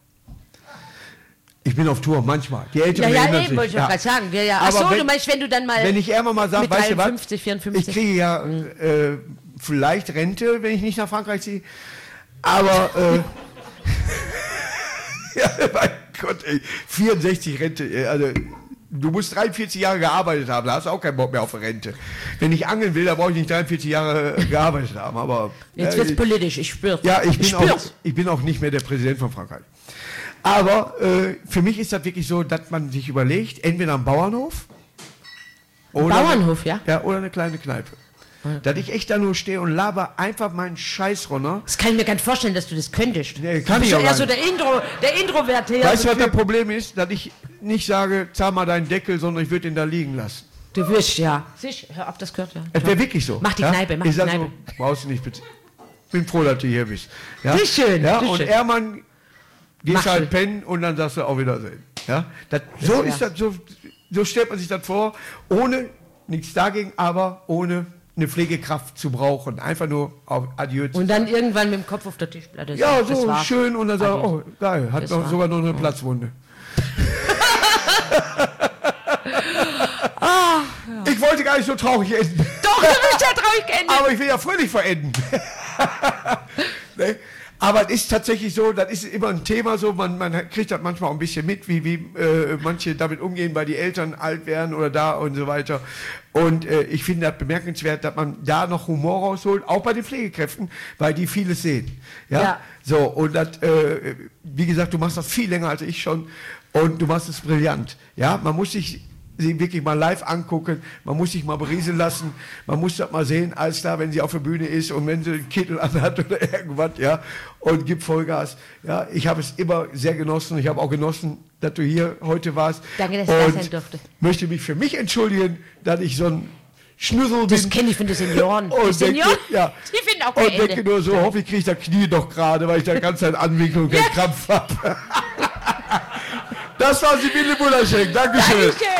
[SPEAKER 2] Ich bin auf Tour, manchmal. Die Älteren
[SPEAKER 3] Ja, ja,
[SPEAKER 2] erinnern
[SPEAKER 3] nee,
[SPEAKER 2] sich.
[SPEAKER 3] wollte ich ja. gerade sagen. Ja, ja. Ach
[SPEAKER 2] Aber
[SPEAKER 3] so,
[SPEAKER 2] wenn-
[SPEAKER 3] du meinst, wenn du dann mal
[SPEAKER 2] Wenn ich irgendwann mal sage,
[SPEAKER 3] mit
[SPEAKER 2] weißt du was,
[SPEAKER 3] dreiundfünfzig, vierundfünfzig.
[SPEAKER 2] ich kriege ja äh, vielleicht Rente, wenn ich nicht nach Frankreich ziehe, aber äh, ja, mein Gott, ey, vierundsechzig Rente, äh, also du musst dreiundvierzig Jahre gearbeitet haben, da hast du auch keinen Bock mehr auf eine Rente. Wenn ich angeln will, da brauche ich nicht dreiundvierzig Jahre äh, gearbeitet haben, aber
[SPEAKER 3] Jetzt
[SPEAKER 2] äh,
[SPEAKER 3] wird's politisch, ich spür's.
[SPEAKER 2] ja, ich bin, auch,
[SPEAKER 3] spür's.
[SPEAKER 2] ich bin auch nicht mehr der Präsident von Frankreich. Aber äh, für mich ist das wirklich so, dass man sich überlegt, entweder am Bauernhof oder,
[SPEAKER 3] Bauernhof, ja?
[SPEAKER 2] ja, oder eine kleine Kneipe. Dass ich echt da nur stehe und laber einfach meinen Scheiß runter.
[SPEAKER 3] Das kann ich mir gar nicht vorstellen, dass du das könntest.
[SPEAKER 2] Nee, kann
[SPEAKER 3] du bist
[SPEAKER 2] ich
[SPEAKER 3] ja
[SPEAKER 2] auch
[SPEAKER 3] eher
[SPEAKER 2] gar
[SPEAKER 3] so
[SPEAKER 2] nicht.
[SPEAKER 3] der, Intro, der Introvert hier.
[SPEAKER 2] Weißt du, was das Problem ist? Dass ich nicht sage, zahl mal deinen Deckel, sondern ich würde ihn da liegen lassen.
[SPEAKER 3] Du wirst, ja. Sieh, hör auf, das gehört ja.
[SPEAKER 2] Es wäre wirklich so.
[SPEAKER 3] Mach die
[SPEAKER 2] ja?
[SPEAKER 3] Kneipe, mach
[SPEAKER 2] ich
[SPEAKER 3] die
[SPEAKER 2] sag
[SPEAKER 3] Kneipe.
[SPEAKER 2] So, brauchst du nicht, bitte. Bin froh, dass du hier bist. Ja?
[SPEAKER 3] Das ist schön,
[SPEAKER 2] Ja?
[SPEAKER 3] das ist
[SPEAKER 2] Und
[SPEAKER 3] schön.
[SPEAKER 2] Ermann gehst
[SPEAKER 3] Mach
[SPEAKER 2] halt
[SPEAKER 3] schön.
[SPEAKER 2] pennen und dann sagst du auf Wiedersehen. Ja? Das, so,
[SPEAKER 3] ja.
[SPEAKER 2] ist das, so, so stellt man sich das vor, ohne nichts dagegen, aber ohne eine Pflegekraft zu brauchen. Einfach nur auf Adieu zu
[SPEAKER 3] Und dann irgendwann mit dem Kopf auf der Tischplatte.
[SPEAKER 2] Ja,
[SPEAKER 3] das
[SPEAKER 2] so
[SPEAKER 3] war's.
[SPEAKER 2] schön und dann sagt,
[SPEAKER 3] Adieu.
[SPEAKER 2] oh geil, hat
[SPEAKER 3] Das
[SPEAKER 2] noch,
[SPEAKER 3] war-
[SPEAKER 2] sogar noch eine Platzwunde. Ich wollte gar nicht so traurig enden.
[SPEAKER 3] Doch, du bist ja traurig geendet.
[SPEAKER 2] Aber ich will ja fröhlich verenden. Ne? Aber es ist tatsächlich so, das ist immer ein Thema so, man, man kriegt das manchmal auch ein bisschen mit, wie, wie äh, manche damit umgehen, weil die Eltern alt werden oder da und so weiter. Und äh, ich finde das bemerkenswert, dass man da noch Humor rausholt, auch bei den Pflegekräften, weil die vieles sehen. Ja.
[SPEAKER 3] Ja.
[SPEAKER 2] So, und das, äh, wie gesagt, du machst das viel länger als ich schon und du machst es brillant. Ja, man muss sich sie wirklich mal live angucken, man muss sich mal berieseln lassen, man muss das mal sehen, alles klar, wenn sie auf der Bühne ist und wenn sie einen Kittel anhat oder irgendwas, ja, und gibt Vollgas. Ja, ich habe es immer sehr genossen, ich habe auch genossen, dass du hier heute warst.
[SPEAKER 3] Danke, dass ich da sein durfte.
[SPEAKER 2] Möchte mich für mich entschuldigen, dass ich so ein Schnüssel bin.
[SPEAKER 3] Das kenne ich von den Senioren. Die
[SPEAKER 2] Und
[SPEAKER 3] Senioren,
[SPEAKER 2] denke, ja,
[SPEAKER 3] die finden auch kein
[SPEAKER 2] und denke
[SPEAKER 3] Ende.
[SPEAKER 2] nur so, hoffe ich kriege das Knie doch gerade, weil ich da ganz Zeit Anwicklung und keinen Krampf habe. Das war Sibylle Bullerschenk. Dankeschön.
[SPEAKER 3] Dankeschön.